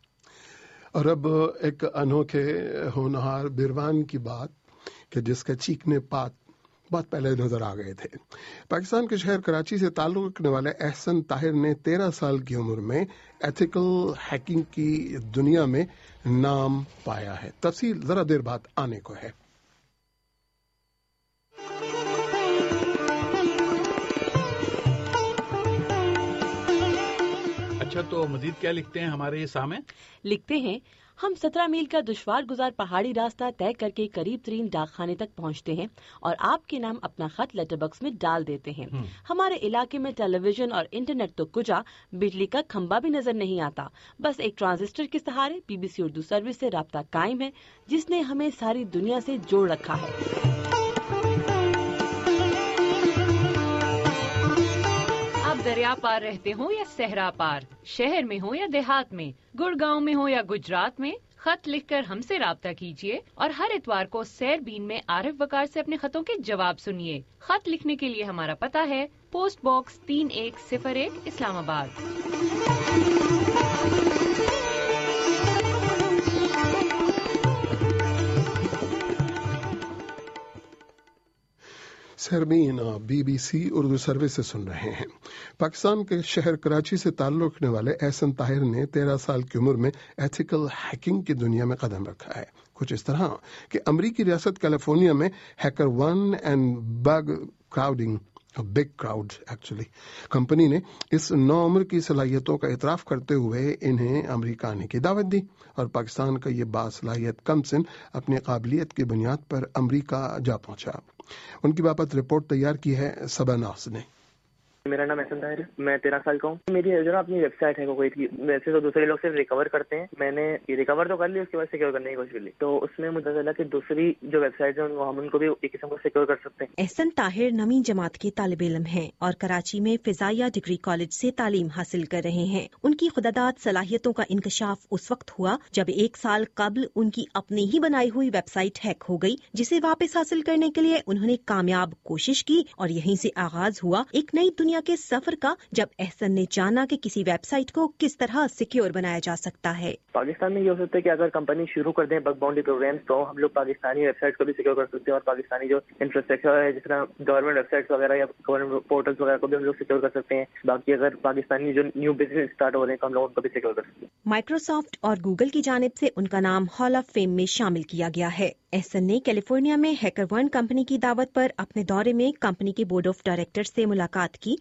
और अब एक अनोखे होनहार बिरवान की बात कि जिसके चीखने पात बहुत पहले नजर आ गए थे। पाकिस्तान के शहर कराची से ताल्लुक रखने वाले एहसन ताहिर ने 13 साल की उम्र में एथिकल हैकिंग की दुनिया में नाम पाया है। तफसील जरा देर बाद आने को है। अच्छा, तो मजीद क्या लिखते हैं हमारे सामने? लिखते हैं, हम 17 मील का दुश्वार गुजार पहाड़ी रास्ता तय करके करीब तरीन डाकखाने तक पहुंचते हैं और आपके नाम अपना खत लेटर बॉक्स में डाल देते हैं। हमारे इलाके में टेलीविजन और इंटरनेट तो कुजा, बिजली का खंबा भी नजर नहीं आता। बस एक ट्रांजिस्टर के सहारे BBC उर्दू सर्विस से राब्ता कायम है, जिसने हमें सारी दुनिया से जोड़ रखा है। दरिया पार रहते हो या सहरा पार, शहर में हो या देहात में, गुड़गांव में हो या गुजरात में, खत लिखकर हमसे राब्ता कीजिए और हर इतवार को सैरबीन में आरिफ वकार से अपने खतों के जवाब सुनिए। खत लिखने के लिए हमारा पता है पोस्ट बॉक्स 3101 इस्लामाबाद। सरबीन BBC उर्दू सर्विस से सुन रहे हैं। पाकिस्तान के शहर कराची से ताल्लुक रखने वाले एहसन ताहिर ने 13 साल की उम्र में एथिकल हैकिंग की दुनिया में कदम रखा है। कुछ इस तरह कि अमरीकी रियासत कैलिफोर्निया में HackerOne and big crowd actually company ने इस नौउम्र की सलाहियतों का इतराफ करते हुए इन्हें अमेरिका आने की दावत दी और पाकिस्तान का ये बासलाहियत कमसिन अपनी काबिलियत की बुनियाद पर अमेरिका जा पहुंचा। उनकी बाबत रिपोर्ट तैयार की है सबा नास ने। मेरा नाम एहसन ताहिर है, मैं 13 साल का हूँ। मेरी जो ना अपनी वेबसाइट है कोई की, वैसे तो दूसरे लोग सिर्फ रिकवर करते हैं, मैंने ये रिकवर तो कर ली, उसके बाद सिक्योर करने की कोशिश की, तो उसमें मुझे चला कि दूसरी जो वेबसाइट है हम उनको भी एक किस्म को सिक्योर कर सकते हैं। एहसन ताहिर नवीं जमात के तालिब इल्म हैं और कराची में फिजाइया डिग्री कॉलेज से तालीम हासिल कर रहे हैं। उनकी खुदादाद सलाहियतों का इंकशाफ उस वक्त हुआ जब 1 साल कबल उनकी अपनी ही बनाई हुई वेबसाइट हैक हो गई, जिसे वापस हासिल करने के लिए उन्होंने कामयाब कोशिश की और यहीं से आगाज हुआ एक नई दुनिया के सफर का, जब एहसन ने जाना कि किसी वेबसाइट को किस तरह सिक्योर बनाया जा सकता है। पाकिस्तान में ये हो सकता है कि अगर कंपनी शुरू कर दें बग बाउंड्री प्रोग्राम्स, तो हम लोग पाकिस्तानी वेबसाइट को भी सिक्योर कर सकते हैं और पाकिस्तानी जो इंफ्रास्ट्रक्चर है, जिस तरह गवर्नमेंट वेबसाइट्स वगैरह या गवर्नमेंट पोर्टल्स वगैरह को भी हम लोग सिक्योर कर सकते हैं। बाकी अगर पाकिस्तानी जो न्यू बिजनेस स्टार्ट हो रहे हैं, हम लोग उनको भी सिक्योर कर सकते हैं। माइक्रोसॉफ्ट और गूगल की जानिब से उनका नाम हॉल ऑफ फेम में शामिल किया गया है। एहसन ने कैलिफोर्निया में हैकर1 कंपनी की दावत पर अपने दौरे में कंपनी के बोर्ड ऑफ डायरेक्टर्स से मुलाकात की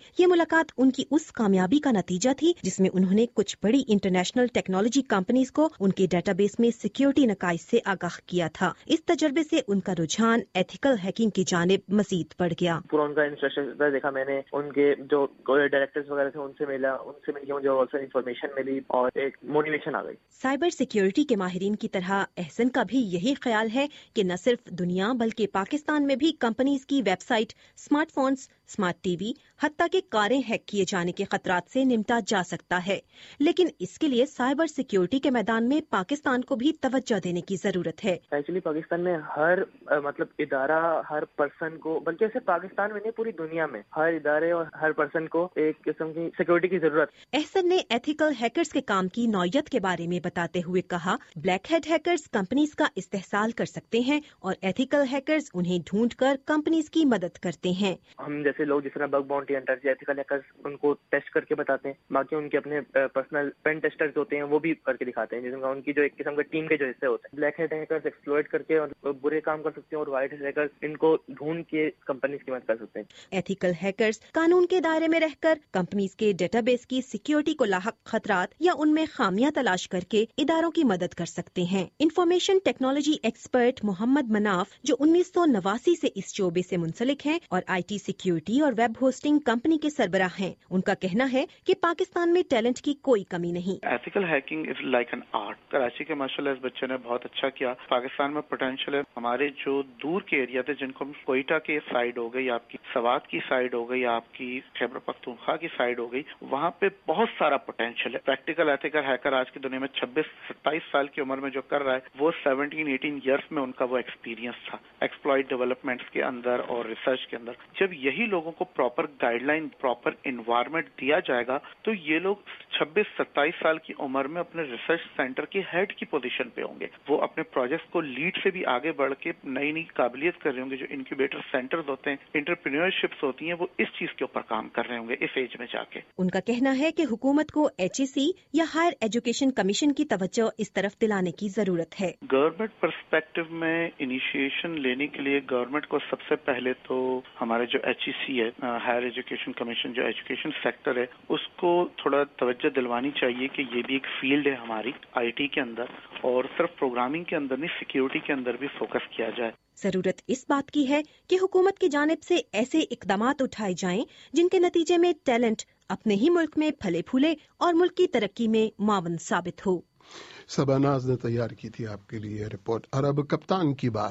ये मुलाकात उनकी उस कामयाबी का नतीजा थी जिसमें उन्होंने कुछ बड़ी इंटरनेशनल टेक्नोलॉजी कंपनीज को उनके डेटाबेस में सिक्योरिटी नकाइज से आगाह किया था। इस तजर्बे से उनका रुझान एथिकल हैकिंग की जानिब मजीद बढ़ गया। पूरा उनका इंफ्रास्ट्रक्चर देखा मैंने, उनके जो डायरेक्टर्स वगैरह थे उनसे मिलकर मुझे ऑल्सो इन्फॉर्मेशन मिली और एक मोटिवेशन आ गई। साइबर सिक्योरिटी के माहिरीन की तरह एहसन का भी यही ख्याल है कि न सिर्फ दुनिया बल्कि पाकिस्तान में भी कंपनीज की वेबसाइट, स्मार्टफोन्स, स्मार्ट टीवी, हत्ता कि कारें हैक किए जाने के खतरात से निपटा जा सकता है, लेकिन इसके लिए साइबर सिक्योरिटी के मैदान में पाकिस्तान को भी तवज्जो देने की जरूरत है। एक्चुअली पाकिस्तान में हर इदारा, हर पर्सन को, बल्कि ऐसे पाकिस्तान में नहीं पूरी दुनिया में हर इदारे और हर पर्सन को एक किस्म की सिक्योरिटी की जरूरत। एहसन ने एथिकल हैकर्स के काम की नौयत के बारे में बताते हुए कहा, ब्लैक हेड हैकर्स कंपनीज का इस्तेहसाल कर सकते हैं और एथिकल हैकर्स उन्हें ढूंढकर कंपनीज की मदद करते हैं। हम जैसे लोग जिस तरह बग बाउंटी हंटर्स या एथिकल हैकर्स उनको टेस्ट करके बताते हैं, बाकी उनके अपने पर्सनल पेन टेस्टर्स होते हैं वो भी करके दिखाते हैं, जिसमें उनकी जो एक किस्म के टीम के जो हिस्से होते हैं। ब्लैक हेड हैकर्स एक्सप्लॉइट करके और बुरे काम कर सकते हैं और व्हाइट हेड हैकर्स इनको ढूंढ के कंपनीज की मदद कर सकते हैं। एथिकल हैकर्स कानून के दायरे में रहकर कंपनीज के डेटाबेस की सिक्योरिटी को लाहक खतरात या उनमें खामियां तलाश करके इदारों की मदद कर सकते हैं। Information technology expert Mohammad Manaf, जो 1989 से इस शोबे से मुंसलिक हैं और IT सिक्योरिटी और वेब होस्टिंग कंपनी के सरबराह हैं, उनका कहना है कि पाकिस्तान में टैलेंट की कोई कमी नहीं। Ethical hacking is like an art. Karachi के माशाल्लाह इस बच्चे ने बहुत अच्छा किया। पाकिस्तान में पोटेंशियल है। हमारे जो दूर के एरिया थे, जिनको कोयटा के साइड हो गई, आपकी सवात की साइड हो गई, आपकी खैबर पख्तूनख्वा की साइड हो गई, वहाँ पे बहुत सारा पोटेंशियल है। प्रैक्टिकल एथिकल हैकर आज की दुनिया में 26-27 साल की उम्र में जो कर रहा है, वो 17-18 ईयर्स में उनका वो एक्सपीरियंस था एक्सप्लॉइट डेवलपमेंट्स के अंदर और रिसर्च के अंदर। जब यही लोगों को प्रॉपर गाइडलाइन, प्रॉपर एनवायरनमेंट दिया जाएगा तो ये लोग 26-27 साल की उम्र में अपने रिसर्च सेंटर के हेड की पोजीशन पे होंगे। वो अपने प्रोजेक्ट को लीड से भी आगे बढ़ के नई नई काबिलियत कर रहे होंगे। जो इंक्यूबेटर सेंटर्स होते हैं, एंटरप्रेन्योरशिप्स होती हैं, वो इस चीज के ऊपर काम कर रहे होंगे इस एज में जाके। उनका कहना है कि हुकूमत को HEC या हायर एजुकेशन कमीशन की तवज्जो इस तरफ दिलाने की जरूरत है। गवर्नमेंट पर्सपेक्टिव में इनिशिएशन लेने के लिए गवर्नमेंट को सबसे पहले तो हमारे जो HEC है, हायर एजुकेशन कमीशन, जो एजुकेशन सेक्टर है, उसको थोड़ा तवज्जो दिलवानी चाहिए कि ये भी एक फील्ड है हमारी IT के अंदर, और सिर्फ प्रोग्रामिंग के अंदर नहीं, सिक्योरिटी के अंदर भी फोकस किया जाए। जरूरत इस बात की है कि हुकूमत की जानिब से ऐसे इकदामात उठाए जाएं जिनके नतीजे में टैलेंट अपने ही मुल्क में फले फूले और मुल्क की तरक्की में मावन साबित हो। सबनाज ने तैयार की थी आपके लिए रिपोर्ट। और अब कप्तान की बात।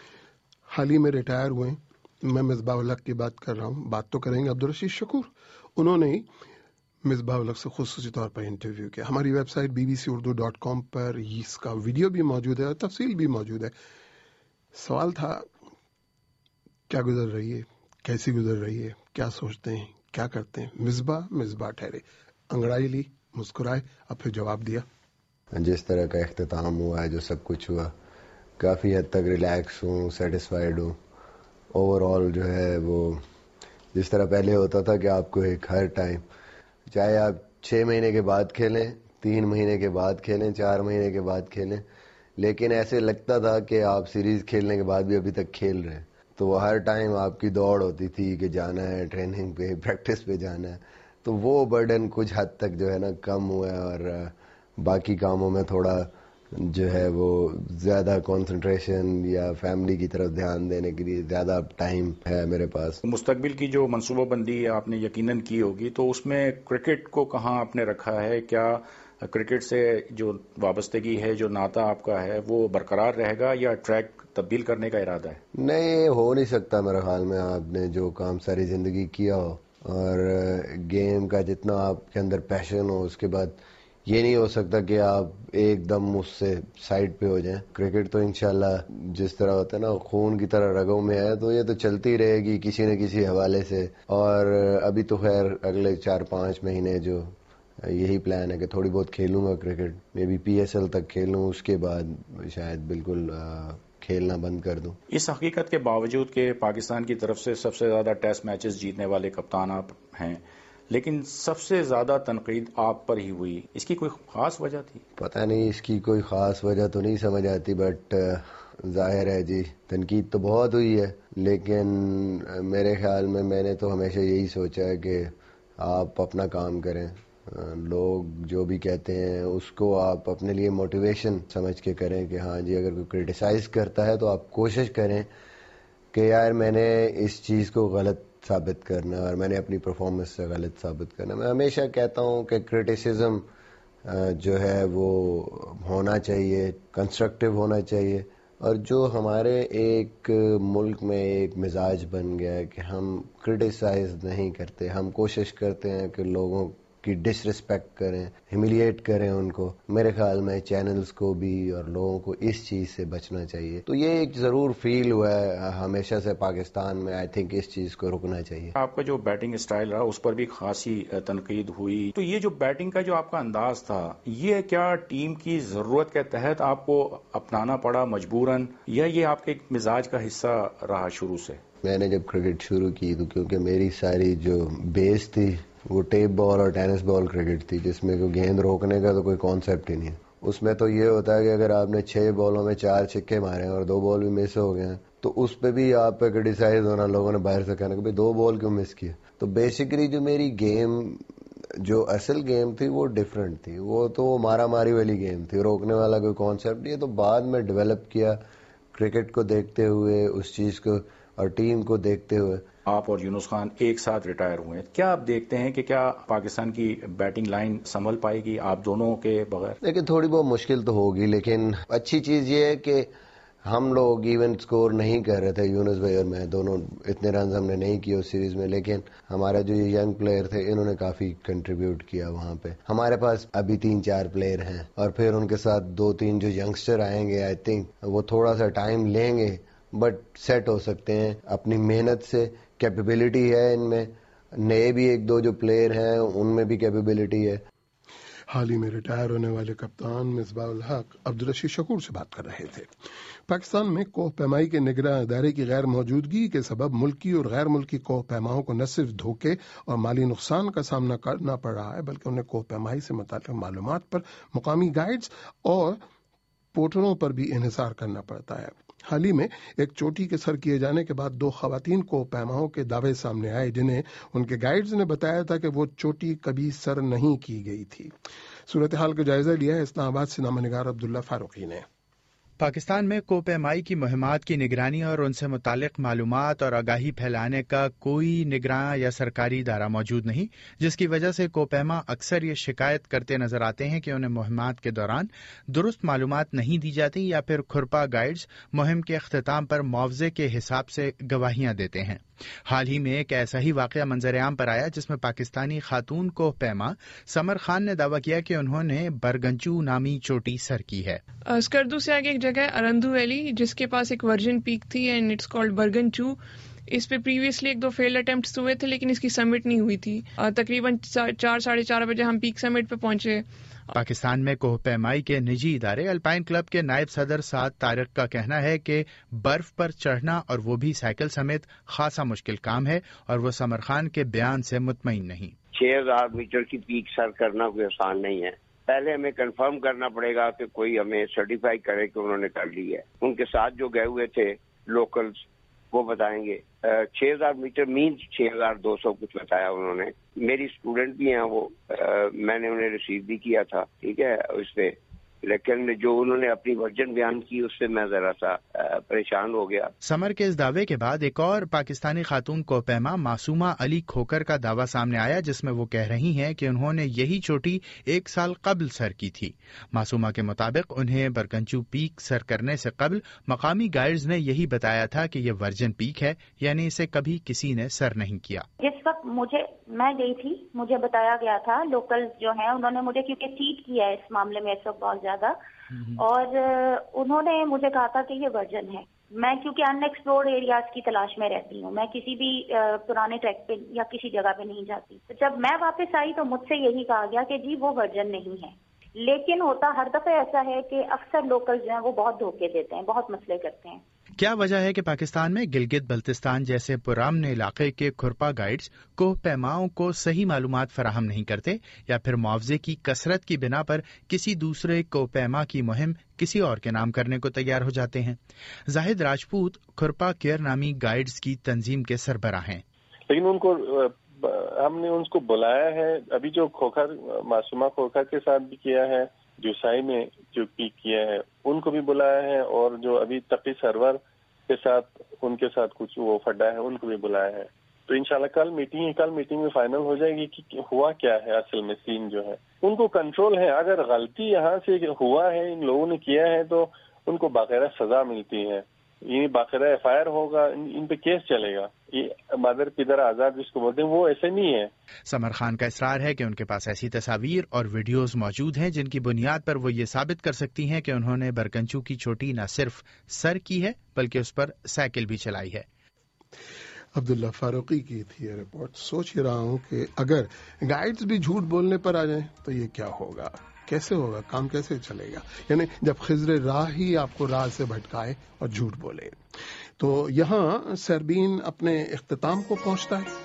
हाल ही में रिटायर हुए, मैं मिसबाह उल हक की बात कर रहा हूँ। बात तो करेंगे अब्दुल रशीद शकूर। उन्होंने मिसबाह उल हक से खुसूसी तौर पर इंटरव्यू किया। हमारी वेबसाइट bbcurdu.com पर इसका वीडियो भी मौजूद है और तफसील भी मौजूद है। सवाल था, क्या गुजर रही है, कैसी गुजर रही है, क्या सोचते हैं, क्या करते हैं। मिसबाह ठहरे, अंगड़ाई ली, मुस्कुराए, अब फिर जवाब दिया। जिस तरह का इख्तिताम हुआ है, जो सब कुछ हुआ, काफ़ी हद तक रिलैक्स हूँ, सेटिस्फाइड हूँ। ओवरऑल जो है वो जिस तरह पहले होता था कि आपको एक हर टाइम, चाहे आप 6 महीने के बाद खेलें, 3 महीने के बाद खेलें, 4 महीने के बाद खेलें, लेकिन ऐसे लगता था कि आप सीरीज खेलने के बाद भी अभी तक खेल रहे हैं। तो वो हर टाइम आपकी दौड़ होती थी कि जाना है ट्रेनिंग पे, प्रैक्टिस पे जाना है। तो वो बर्डन कुछ हद तक जो है ना कम हुआ है और बाकी कामों में थोड़ा जो है वो ज़्यादा कंसंट्रेशन या फैमिली की तरफ ध्यान देने के लिए ज़्यादा टाइम है मेरे पास। मुस्तकबिल की जो मनसूबाबंदी आपने यकीनन की होगी, तो उसमें क्रिकेट को कहाँ आपने रखा है? क्या क्रिकेट से जो वाबस्तगी है, जो नाता आपका है, वो बरकरार रहेगा या ट्रैक तब्दील करने का इरादा है? नहीं, हो नहीं सकता मेरे ख्याल में। आपने जो काम सारी जिंदगी किया हो और गेम का जितना आपके अंदर पैशन हो, उसके बाद ये नहीं हो सकता कि आप एकदम उससे साइड पे हो जाएं। क्रिकेट तो इंशाल्लाह जिस तरह होता है ना, खून की तरह रगों में है, तो ये तो चलती रहेगी किसी न किसी हवाले से। और अभी तो खैर अगले 4-5 महीने जो यही प्लान है कि थोड़ी बहुत खेलूंगा क्रिकेट, मे बी PSL तक खेलूं, उसके बाद शायद बिल्कुल खेलना बंद कर दूं। इस हकीकत के बावजूद कि पाकिस्तान की तरफ से सबसे ज्यादा टेस्ट मैचेस जीतने वाले कप्तान आप हैं, लेकिन सबसे ज्यादा तनकीद आप पर ही हुई, इसकी कोई खास वजह थी? पता नहीं, इसकी कोई खास वजह तो नहीं समझ आती, बट ظاہر ہے جی تنقید تو بہت ہوئی ہے، لیکن میرے خیال میں نے تو ہمیشہ یہی سوچا ہے کہ آپ اپنا کام کریں، لوگ جو بھی کہتے ہیں اس کو آپ اپنے لیے موٹیویشن سمجھ کے کریں کہ ہاں جی اگر کوئی کرٹیسائز کرتا ہے تو آپ کوشش کریں کہ یار میں نے اس چیز کو غلط ثابت کرنا اور میں نے اپنی پرفارمنس سے غلط ثابت کرنا. میں ہمیشہ کہتا ہوں کہ کرٹیسزم جو ہے وہ ہونا چاہیے، کنسٹرکٹیو ہونا چاہیے، اور جو ہمارے ایک ملک میں ایک مزاج بن گیا ہے کہ ہم کرٹیسائز نہیں کرتے، ہم کوشش کرتے ہیں کہ لوگوں کی ڈس ریسپیکٹ کریں، ہیملیٹ کریں ان کو. میرے خیال میں چینلز کو بھی اور لوگوں کو اس چیز سے بچنا چاہیے. تو یہ ایک ضرور فیل ہوا ہے ہمیشہ سے پاکستان میں، آئی تھنک اس چیز کو رکنا چاہیے. آپ کا جو بیٹنگ اسٹائل رہا اس پر بھی خاصی تنقید ہوئی، تو یہ جو بیٹنگ کا جو آپ کا انداز تھا یہ کیا ٹیم کی ضرورت کے تحت آپ کو اپنانا پڑا مجبوراً، یا یہ آپ کے مزاج کا حصہ رہا شروع سے؟ میں نے جب کرکٹ شروع کی تو کیونکہ میری ساری جو بیس تھی وہ ٹیپ بال اور ٹینس بال کرکٹ تھی، جس میں کوئی گیند روکنے کا تو کوئی کانسیپٹ ہی نہیں ہے. اس میں تو یہ ہوتا ہے کہ اگر آپ نے 6 بالوں میں 4 چھکے مارے اور 2 بال بھی مس ہو گئے ہیں تو اس پہ بھی آپ پہ کرٹیسائز ہونا، لوگوں نے باہر سے کہنا کہ 2 بال کیوں مس کیے. تو بیسیکلی جو میری گیم، جو اصل گیم تھی وہ ڈفرینٹ تھی، وہ تو مارا ماری والی گیم تھی، روکنے والا کوئی کانسیپٹ نہیں. تو بعد میں ڈیولپ کیا کرکٹ کو دیکھتے ہوئے، اس چیز کو اور ٹیم کو دیکھتے ہوئے. آپ اور یونس خان ایک ساتھ ریٹائر ہوئے، کیا آپ دیکھتے ہیں کہ کیا پاکستان کی بیٹنگ لائن سنبھل پائے گی آپ دونوں کے بغیر؟ لیکن تھوڑی بہت مشکل تو ہوگی، لیکن اچھی چیز یہ ہے کہ ہم لوگ ایون سکور نہیں کر رہے تھے، یونس بھائی اور میں دونوں اتنے رنز ہم نے نہیں کیے اس سیریز میں، لیکن ہمارا جو ینگ پلیئر تھے انہوں نے کافی کنٹریبیوٹ کیا وہاں پہ. ہمارے پاس ابھی 3-4 پلیئر ہیں اور پھر ان کے ساتھ 2-3 جو ینگسٹر آئیں گے، آئی تھنک وہ تھوڑا سا ٹائم لیں گے بٹ سیٹ ہو سکتے ہیں اپنی محنت سے. کیپیبلٹی ہے ان میں، نئے بھی 1-2 جو پلیئر ہیں ان میں بھی کیپیبلٹی ہے. حال ہی میں ریٹائر ہونے والے کپتان مصباح الحق عبدالرشید شکور سے بات کر رہے تھے. پاکستان میں کوہ پیمائی کے نگراں ادارے کی غیر موجودگی کے سبب ملکی اور غیر ملکی کوہ پیماؤں کو نہ صرف دھوکے اور مالی نقصان کا سامنا کرنا پڑ رہا ہے بلکہ انہیں کوہ پیمائی سے متعلق معلومات پر مقامی گائیڈز اور پورٹلوں پر بھی انحصار کرنا پڑتا ہے. حال ہی میں ایک چوٹی کے سر کیے جانے کے بعد 2 خواتین کو پیماؤں کے دعوے سامنے آئے جنہیں ان کے گائیڈز نے بتایا تھا کہ وہ چوٹی کبھی سر نہیں کی گئی تھی. صورتحال کا جائزہ لیا ہے اسلام آباد سے نامہ نگار عبداللہ فاروقی نے. پاکستان میں کوہ پیمائی کی مہمات کی نگرانی اور ان سے متعلق معلومات اور آگاہی پھیلانے کا کوئی نگراں یا سرکاری ادارہ موجود نہیں، جس کی وجہ سے کوہ پیما اکثر یہ شکایت کرتے نظر آتے ہیں کہ انہیں مہمات کے دوران درست معلومات نہیں دی جاتی یا پھر کھرپا گائیڈز مہم کے اختتام پر معاوضے کے حساب سے گواہیاں دیتے ہیں. حال ہی میں ایک ایسا ہی واقعہ منظر عام پر آیا جس میں پاکستانی خاتون کوہ پیما سمر خان نے دعویٰ کیا کہ انہوں نے برگنچو نامی چوٹی سر کی ہے. اسکردو سے آگے ایک جگہ ہے ارندو ویلی جس کے پاس ایک ورجن پیک تھی اینڈ اٹس کالڈ برگنچو. اس پہ پریویسلی 1-2 فیل اٹیمپٹس ہوئے تھے لیکن اس کی سمٹ نہیں ہوئی تھی. تقریباً 4-4:30 بجے ہم پیک سمٹ پہ پہنچے. پاکستان میں کوہ پیمائی کے نجی ادارے الپائن کلب کے نائب صدر سعد طارق کا کہنا ہے کہ برف پر چڑھنا اور وہ بھی سائیکل سمیت خاصا مشکل کام ہے اور وہ سمر خان کے بیان سے مطمئن نہیں. 6000 میٹر کی پیک سر کرنا کوئی آسان نہیں ہے. پہلے ہمیں کنفرم کرنا پڑے گا کہ کوئی ہمیں سرٹیفائی کرے کہ انہوں نے کر لی ہے. ان کے ساتھ جو گئے ہوئے تھے لوکلز وہ بتائیں گے. 6000 میٹر مینز 6200 کچھ بتایا انہوں نے. میری اسٹوڈنٹ بھی ہیں وہ، میں نے انہیں ریسیو بھی کیا تھا، ٹھیک ہے اس پہ، لیکن جو انہوں نے اپنی ورژن بیان کی اس سے میں ذرا سا پریشان ہو گیا. سمر کے اس دعوے کے بعد ایک اور پاکستانی خاتون کوہ پیما معصومہ علی کھوکر کا دعویٰ سامنے آیا جس میں وہ کہہ رہی ہیں کہ انہوں نے یہی چوٹی 1 سال قبل سر کی تھی. معصومہ کے مطابق انہیں برگنچو پیک سر کرنے سے قبل مقامی گائیڈز نے یہی بتایا تھا کہ یہ ورجن پیک ہے، یعنی اسے کبھی کسی نے سر نہیں کیا. جس وقت میں گئی تھی مجھے بتایا گیا تھا، لوکل جو ہیں انہوں نے مجھے کیونکہ چیٹ کیا ہے اس معاملے میں اس وقت بہت زیادہ، اور انہوں نے مجھے کہا تھا کہ یہ ورجن ہے. میں کیونکہ ان ایکسپلورڈ ایریاز کی تلاش میں رہتی ہوں، میں کسی بھی پرانے ٹریک پہ یا کسی جگہ پہ نہیں جاتی. تو جب میں واپس آئی تو مجھ سے یہی کہا گیا کہ جی وہ ورجن نہیں ہے. لیکن ہوتا ہر دفعہ ایسا ہے کہ اکثر لوکل جو ہیں وہ بہت دھوکے دیتے ہیں، بہت مسئلے کرتے ہیں. کیا وجہ ہے کہ پاکستان میں گلگت بلتستان جیسے پرامن علاقے کے کھرپا گائیڈز کوہ پیماؤں کو صحیح معلومات فراہم نہیں کرتے، یا پھر معاوضے کی کثرت کی بنا پر کسی دوسرے کوہ پیما کی مہم کسی اور کے نام کرنے کو تیار ہو جاتے ہیں؟ زاہد راجپوت کھرپا کیئر نامی گائیڈز کی تنظیم کے سربراہ ہیں۔ لیکن ہم نے ان کو بلایا ہے، ابھی جو کھوکھر معصومہ کھوکھر کے ساتھ بھی کیا ہے، جو سائی میں جو کیا ہے ان کو بھی بلایا ہے، اور جو ابھی تقی سرور کے ساتھ ان کے ساتھ کچھ وہ پھڈا ہے ان کو بھی بلایا ہے۔ تو انشاءاللہ کل میٹنگ میں فائنل ہو جائے گی کہ ہوا کیا ہے اصل میں سین جو ہے۔ ان کو کنٹرول ہے، اگر غلطی یہاں سے ہوا ہے، ان لوگوں نے کیا ہے تو ان کو باقاعدہ سزا ملتی ہے، یہ باقاعدہ ایف آئی آر ہوگا، ان پہ کیس چلے گا۔ یہ مادر پدر آزاد جس کو بولتے ہیں وہ ایسے نہیں ہے۔ سمر خان کا اصرار ہے کہ ان کے پاس ایسی تصاویر اور ویڈیوز موجود ہیں جن کی بنیاد پر وہ یہ ثابت کر سکتی ہیں کہ انہوں نے برکنچو کی چوٹی نہ صرف سر کی ہے بلکہ اس پر سائیکل بھی چلائی ہے۔ عبداللہ فاروقی کی تھی یہ رپورٹ۔ سوچ رہا ہوں کہ اگر گائیڈز بھی جھوٹ بولنے پر آ جائیں تو یہ کیا ہوگا، کیسے ہوگا، کام کیسے چلے گا؟ یعنی جب خضر راہ ہی آپ کو راہ سے بھٹکائے اور جھوٹ بولے۔ تو یہاں سربین اپنے اختتام کو پہنچتا ہے۔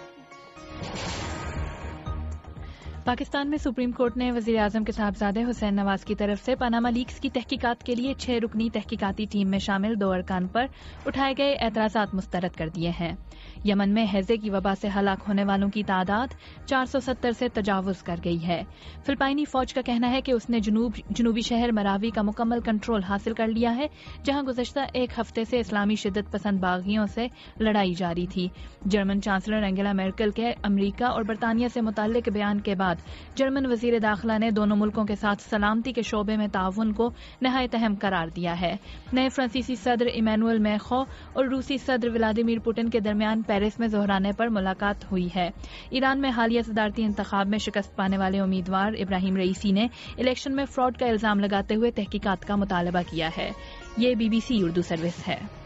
پاکستان میں سپریم کورٹ نے وزیر اعظم کے صاحبزادے حسین نواز کی طرف سے پاناما لیکس کی تحقیقات کے لیے 6 رکنی تحقیقاتی ٹیم میں شامل 2 ارکان پر اٹھائے گئے اعتراضات مسترد کر دیے ہیں۔ یمن میں ہیزے کی وبا سے ہلاک ہونے والوں کی تعداد 470 سے تجاوز کر گئی ہے۔ فلپائنی فوج کا کہنا ہے کہ اس نے جنوبی شہر مراوی کا مکمل کنٹرول حاصل کر لیا ہے، جہاں گزشتہ 1 ہفتے سے اسلامی شدت پسند باغیوں سے لڑائی جاری تھی۔ جرمن چانسلر اینگلا میرکل کے امریکہ اور برطانیہ سے متعلق بیان کے بعد جرمن وزیر داخلہ نے دونوں ملکوں کے ساتھ سلامتی کے شعبے میں تعاون کو نہایت اہم قرار دیا ہے۔ نئے فرانسیسی صدر ایمینوئل میخو اور روسی صدر ولادیمیر پوٹن کے درمیان پیرس میں ظہرانے پر ملاقات ہوئی ہے۔ ایران میں حالیہ صدارتی انتخاب میں شکست پانے والے امیدوار ابراہیم رئیسی نے الیکشن میں فراڈ کا الزام لگاتے ہوئے تحقیقات کا مطالبہ کیا ہے۔ یہ BBC اردو سروس ہے۔